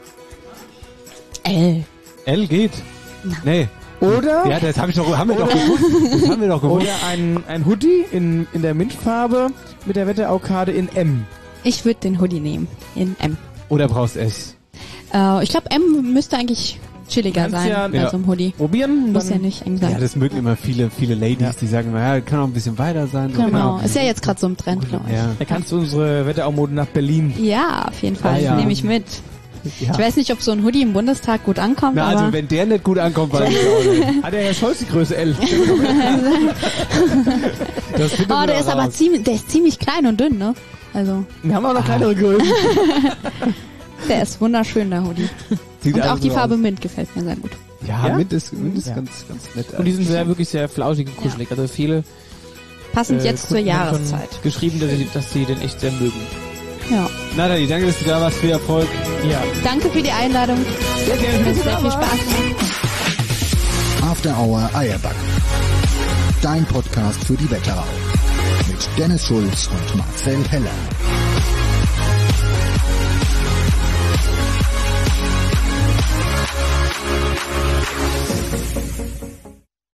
L. L geht. Nee. Oder, Ja, das hab ich doch, haben wir doch Oder- gewusst. Das haben wir doch gewusst. oder ein, ein Hoodie in, in der Mintfarbe mit der Wetteraukarte in M. Ich würde den Hoodie nehmen. In M. Oder brauchst S. Äh, ich glaube, M müsste eigentlich chilliger Kannst sein ja- bei Ja. so einem Hoodie. Probieren. Muss dann- ja nicht eng sein. Ja, das mögen immer viele, viele Ladies, Ja. die sagen, naja, kann auch ein bisschen weiter sein. Genau. Ist ja jetzt gerade so im Trend, glaube ich. Ja. Da kannst du unsere Wetteraumode nach Berlin. Ja, auf jeden Fall. Ah, ja. Nehme ich mit. Ja. Ich weiß nicht, ob so ein Hoodie im Bundestag gut ankommt, Na, aber also wenn der nicht gut ankommt, weiß ich auch nicht. Hat der Herr Scholz die Größe L? Das findet oh, man der auch ist aber raus. ziemlich, der ist ziemlich klein und dünn, ne? Also, Wir haben auch noch kleinere Größen. der ist wunderschön, der Hoodie. Sieht Und also auch die so Farbe aus. Mint gefällt mir sehr gut. Ja, Ja? Mint ist, Mint ist Ja. ganz, ganz nett. Und die sind sehr, wirklich sehr flauschig und kuschelig. Also viele Passend äh, jetzt zur Kunden haben schon Jahreszeit. geschrieben, dass sie, dass sie den echt sehr mögen. Ja. Natalie, danke, dass du da warst. Viel Erfolg. Ja. Danke für die Einladung. Sehr gerne. Hat sehr viel Spaß gemacht. After Hour Eierback. Dein Podcast für die Wetterau. Mit Dennis Schulz und Marcel Heller.